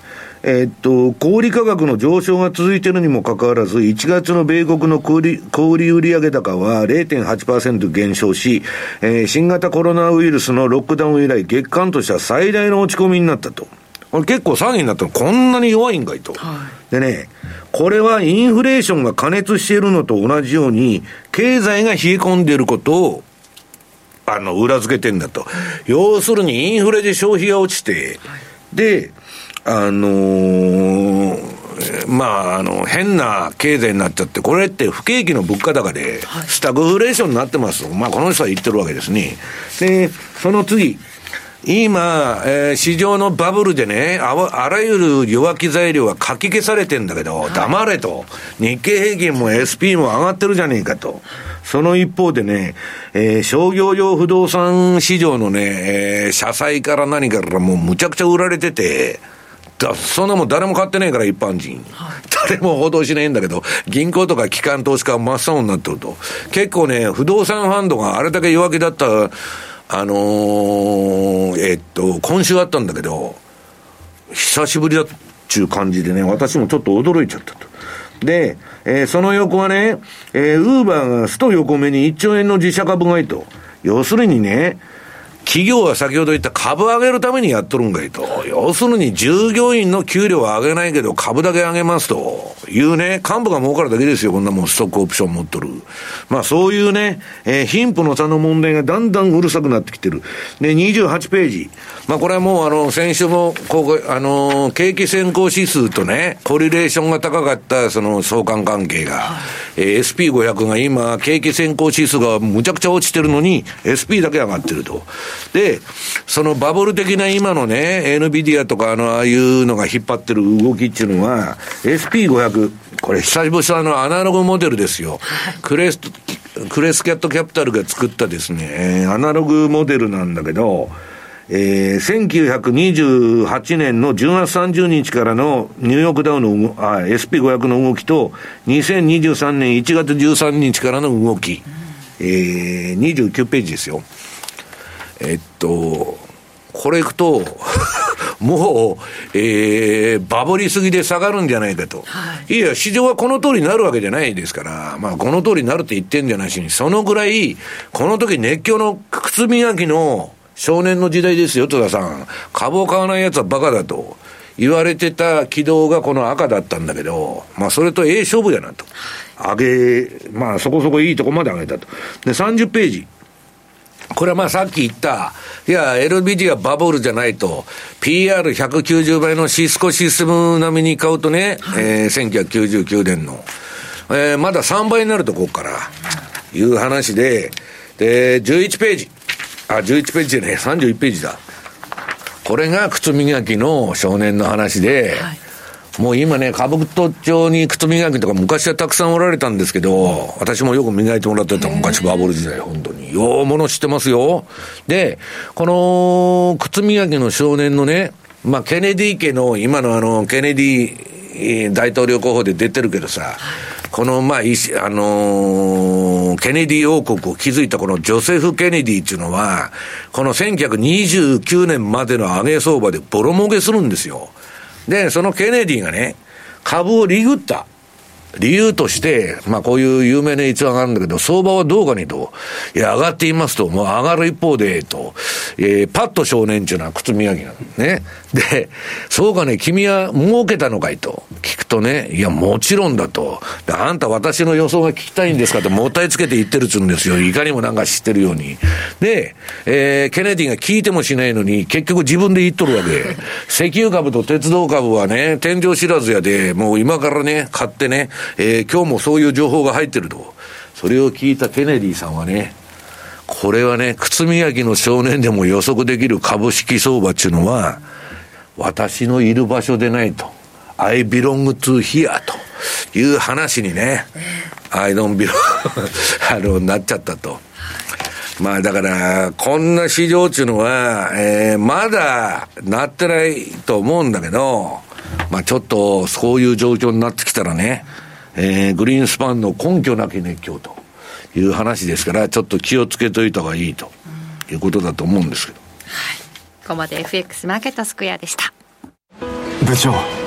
えー、っと、小売価格の上昇が続いているにもかかわらず、いちがつの米国の小売、小売売上高は れいてんはちパーセント 減少し、えー、新型コロナウイルスのロックダウン以来、月間としては最大の落ち込みになったと。これ結構騒ぎになったの、こんなに弱いんかいと。はい、でね、これはインフレーションが過熱しているのと同じように、経済が冷え込んでいることを、あの、裏付けてんだと。要するにインフレで消費が落ちて、はい、で、あのー、まあ、あの、変な経済になっちゃって、これって不景気の物価高で、スタグフレーションになってますと。まあ、この人は言ってるわけですね。で、その次、今、えー、市場のバブルでね、あ, あらゆる弱気材料がかき消されてんだけど、はい、黙れと。日経平均も エスピー も上がってるじゃねえかと。その一方でね、えー、商業用不動産市場のね、えー、社債から何からもうむちゃくちゃ売られてて、だそんなもん誰も買ってねえから一般人、はい、誰も報道しねえんだけど、銀行とか機関投資家は真っ青になってると。結構ね、不動産ファンドがあれだけ弱気だったあのー、えっと今週あったんだけど、久しぶりだっちゅう感じでね、私もちょっと驚いちゃったと。で、えー、その横はね、えー、ウーバーがスト横目にいっちょうえんの自社株買いと。要するにね、企業は先ほど言った株上げるためにやっとるんかいと。要するに従業員の給料は上げないけど株だけ上げますというね、幹部が儲かるだけですよ、こんなもんストックオプション持っとる。まあそういうね、えー、貧富の差の問題がだんだんうるさくなってきてる。で、にじゅうはちページ。まあこれはもうあの、先週も、ここ、あのー、景気先行指数とね、コリレーションが高かったその相関関係が、えー、エスピーごひゃく が今、景気先行指数がむちゃくちゃ落ちてるのに、エスピー だけ上がってると。で、そのバブル的な今のね、エヌビディアとかあの、ああいうのが引っ張ってる動きっていうのは、エスピーごひゃく、これ久しぶりのアナログモデルですよ。クレス、クレスキャットキャピタルが作ったですね、アナログモデルなんだけど、えー、せんきゅうひゃくにじゅうはちねんのじゅうがつさんじゅうにちからのニューヨークダウのあ エスピーごひゃく の動きと、にせんにじゅうさんねんいちがつじゅうさんにちからの動き、えー、にじゅうきゅうページですよ。えっと、これいくと、もう、えー、バブりすぎで下がるんじゃないかと。はい、いや、市場はこの通りになるわけじゃないですから、まあ、この通りになるって言ってんじゃないしに、そのぐらい、この時熱狂の靴磨きの少年の時代ですよ、戸田さん。株を買わない奴はバカだと言われてた軌道がこの赤だったんだけど、まあ、それとええ勝負やなと。上げ、まあ、そこそこいいとこまで上げたと。で、さんじゅうページ。これはまあさっき言った、いや、エルビディ はバブルじゃないと、ピーアールひゃくきゅうじゅう 倍のシスコシステム並みに買うとね、はい、えー、せんきゅうひゃくきゅうじゅうきゅうねんの、えー、まださんばいになるとここから、いう話で、で、じゅういちページ。あ、じゅういちページでね、さんじゅういちページだ。これが靴磨きの少年の話で、はい、もう今ね、兜町に靴磨きとか昔はたくさんおられたんですけど、私もよく磨いてもらってた昔バブル時代、本当に。ようもの知ってますよ。で、この靴磨きの少年のね、まあ、ケネディ家の、今のあの、ケネディ大統領候補で出てるけどさ、この、まあ、あのー、ケネディ王国を築いたこのジョセフ・ケネディっていうのは、このせんきゅうひゃくにじゅうきゅうねんまでの上げ相場でボロ儲けするんですよ。で、そのケネディがね、株をリグった理由として、まあこういう有名な逸話があるんだけど、相場はどうかにと、いや、上がっていますと、もう上がる一方で、と、えー、パッと少年っていうのは靴磨きなのね。で、そうかね、君は儲けたのかいと聞くとね、いや、もちろんだと。で、あんた私の予想が聞きたいんですかってもったいつけて言ってるっつうんですよ。いかにもなんか知ってるように。で、えー、ケネディが聞いてもしないのに、結局自分で言っとるわけ。石油株と鉄道株はね、天井知らずやで、もう今からね、買ってね、えー、今日もそういう情報が入ってると。それを聞いたケネディさんはね、これはね、靴磨きの少年でも予測できる株式相場っていうのは、私のいる場所でないと。I belong to here という話にね、I don't belong あの、なっちゃったと。まあだから、こんな市場っていうのは、えー、まだなってないと思うんだけど、まあちょっとそういう状況になってきたらね、えー、グリーンスパンの根拠なき熱狂という話ですから、ちょっと気をつけといた方がいいということだと思うんですけど、 はい、ここまで エフエックス マーケットスクエアでした。 部長、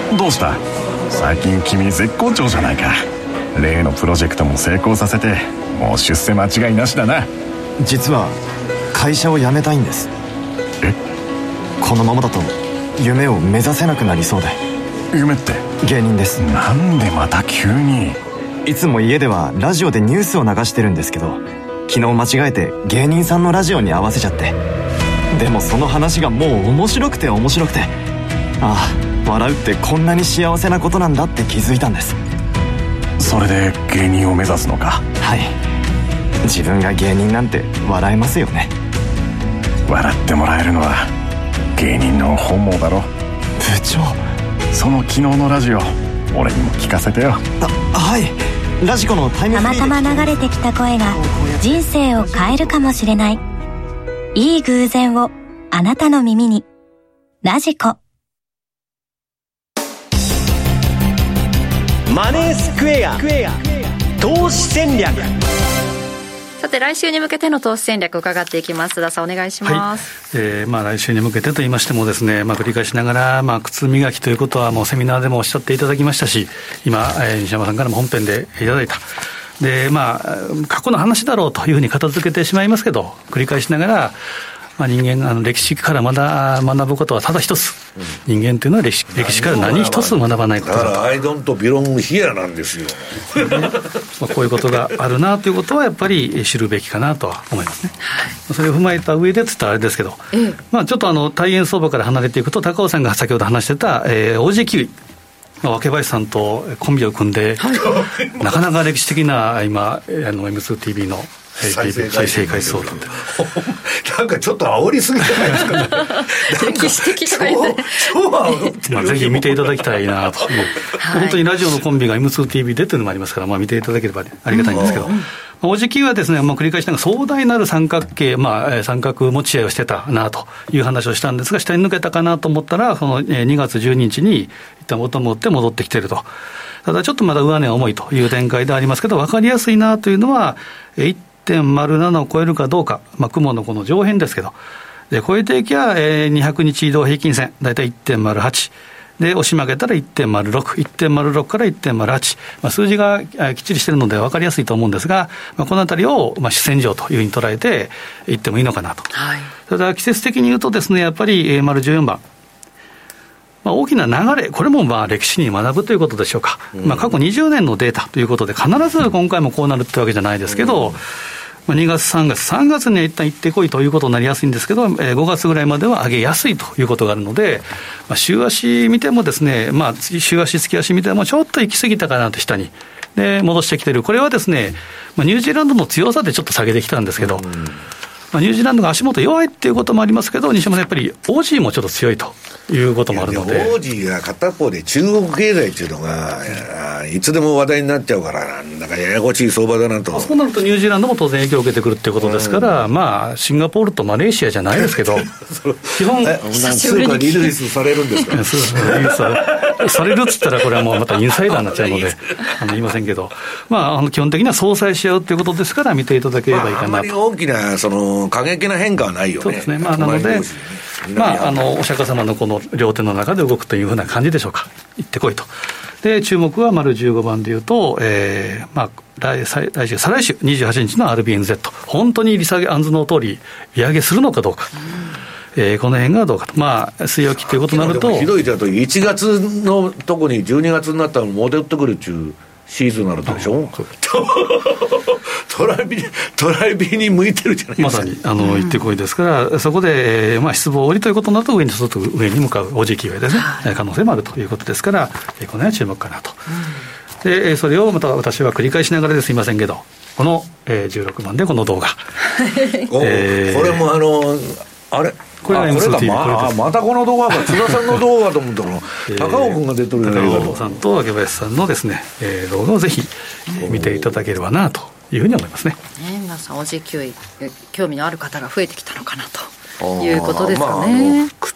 どうした？最近君絶好調じゃないか。例のプロジェクトも成功させて、もう出世間違いなしだな。 実は会社を辞めたいんです。 え？ このままだと夢を目指せなくなりそうで。 夢って？ 芸人です。 なんでまた急に？ いつも家ではラジオでニュースを流してるんですけど、昨日間違えて芸人さんのラジオに合わせちゃって。でもその話がもう面白くて面白くて、ああ、笑うってこんなに幸せなことなんだって気づいたんです。 それで芸人を目指すのか？ はい。自分が芸人なんて笑えますよね。 笑ってもらえるのは芸人の本望だろ。 部長、 その昨日のラジオ俺にも聞かせてよ。 あ、はい。ラジコのタイムフリー。 たまたま流れてきた声が人生を変えるかもしれない。いい偶然をあなたの耳に。ラジコ。 マネースクエア投資戦略。 さて来週に向けての投資戦略伺っていきます。須田さんお願いします。 はい、えーまあ、来週に向けてと言いましてもですね、まあ、繰り返しながら、まあ、靴磨きということはもうセミナーでもおっしゃっていただきましたし、今、えー、西山さんからも本編でいただいたで、まあ、過去の話だろうというふうに片付けてしまいますけど、繰り返しながら、まあ、人間あの歴史からまだ学ぶことはただ一つ、うん、人間というのは歴史、歴史から何一つ学ばないことだと。 だからアイドントビロングヒアなんですよ、ねまあ、こういうことがあるなということはやっぱり知るべきかなとは思いますね、はい、それを踏まえた上でつったらあれですけど、ええまあ、ちょっとあの大円相場から離れていくと、高尾さんが先ほど話してた、えー、オージェー キウイ、まあ、若林さんとコンビを組んで、はい、なかなか歴史的な今あの エムツーティービー の再生回数をなんでなんかちょっと煽りすぎじゃないですかね歴史的とか言って超煽ってる、 まあ、ぜひ見ていただきたいなと、はい、本当にラジオのコンビが エムツーティービー でというのもありますから、まあ、見ていただければありがたいんですけど、うんうん、オージェー キウイはですね、まあ、繰り返しながら壮大なる三角形、まあ、三角持ち合いをしてたなという話をしたんですが、下に抜けたかなと思ったら、そのにがつじゅうににちに一旦元持って戻ってきていると。ただちょっとまだ上値は重いという展開でありますけど、分かりやすいなというのは いってんまるなな を超えるかどうか、まあ、雲のこの上辺ですけど、で超えていきゃ、えー、にひゃくにち移動平均線だいたい いってんまるはちで、押し曲げたら いってんまるろく、いってんまるろく から いってんまるはち、まあ、数字がきっちりしているので分かりやすいと思うんですが、まあ、このあたりをまあ主戦場というふうに捉えていってもいいのかなと、はい、ただ季節的に言うとですね、やっぱり丸じゅうよんばん、まあ、大きな流れ、これもまあ歴史に学ぶということでしょうか、うん、まあ、過去にじゅうねんのデータということで必ず今回もこうなるってわけじゃないですけど、うん、まあ、にがつさんがつさんがつには一旦行ってこいということになりやすいんですけど、えー、ごがつぐらいまでは上げやすいということがあるので、まあ、週足見てもですね、まあ、週足月足見てもちょっと行き過ぎたかなと、下にで戻してきている。これはですね、まあ、ニュージーランドの強さでちょっと下げてきたんですけど、うん、まあ、ニュージーランドが足元弱いっていうこともありますけど、西山さんやっぱり オージー もちょっと強いということもあるので、 オージー が片方で中国経済っていうのがいつでも話題になっちゃうから、なんだかややこしい相場だなと。 そうなるとニュージーランドも当然影響を受けてくるっていうことですから、うん、まあシンガポールとマレーシアじゃないですけど基本通貨リリースされるんですかリリースされるっつったらこれはもうまたインサイダーになっちゃうのであの言いませんけど、まあ、あの基本的には相殺し合うということですから、見ていただければいいかなと、まあ、あまり大きなその過激な変化はないよね。 そうですね、まあ、なので、まあ、あのお釈迦様のこの両手の中で動くというふうな感じでしょうか。行ってこいと。で注目は丸じゅうごばんでいうと、えーまあ、来, 来, 来週再来週にじゅうはちにちの アールビーエヌゼット、 本当に利下げ案図の通り利上げするのかどうか、うん、えー、この辺がどうかと、まあ、据え置きということになると、 ひどいだといちがつのとこにじゅうにがつになったら戻ってくるっていうシーズンになるでしょ。トライビトライビに向いてるじゃないですか。 まさにあの行ってこいですから、うん、そこで、えーまあ、失望折りということになると上に外上に向かう オージー キウイですね、はい、可能性もあるということですから、えー、この辺は注目かなと、うん、でそれをまた私は繰り返しながらですいませんけど、この、えー、じゅうろくばんでこの動画えー、これもあのあれこれが エムツーティービー、 ま, あまたこの動画が津田さんの動画と思ったら高尾君が出てるよね。 高尾さんと若林さんのですね、えー、動画をぜひ、えー、見ていただければなというふうに思いますね。 ね、皆さん オージー キウイ興味のある方が増えてきたのかなということですかね。 まあ、まあ、口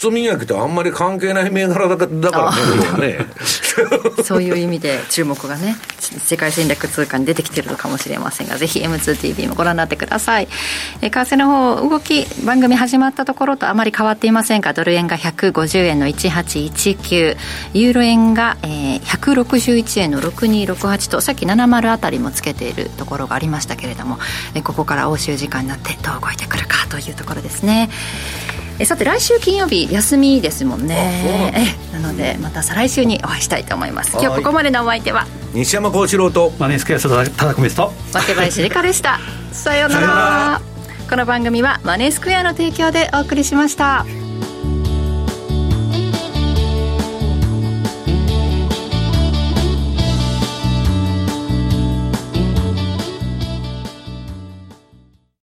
靴磨きとあんまり関係ない銘柄だからねそういう意味で注目がね世界戦略通貨に出てきてるのかもしれませんが、ぜひ エムツーティービー もご覧になってください。え為替の方動き番組始まったところとあまり変わっていませんが、ドル円がひゃくごじゅうえんのいちはちいちきゅう、ユーロ円が、えー、ひゃくろくじゅういちえんのろくにろくはちと、さっきななじゅうあたりもつけているところがありましたけれども、えここから欧州時間になってどう動いてくるかというところですね。えさて来週金曜日休みですもんね。えなのでまた再来週にお会いしたいと思います。今日ここまでのお相手は西山幸四郎とマネースクエアただこみつと若林理香でした。さようなら。この番組はマネースクエアの提供でお送りしました。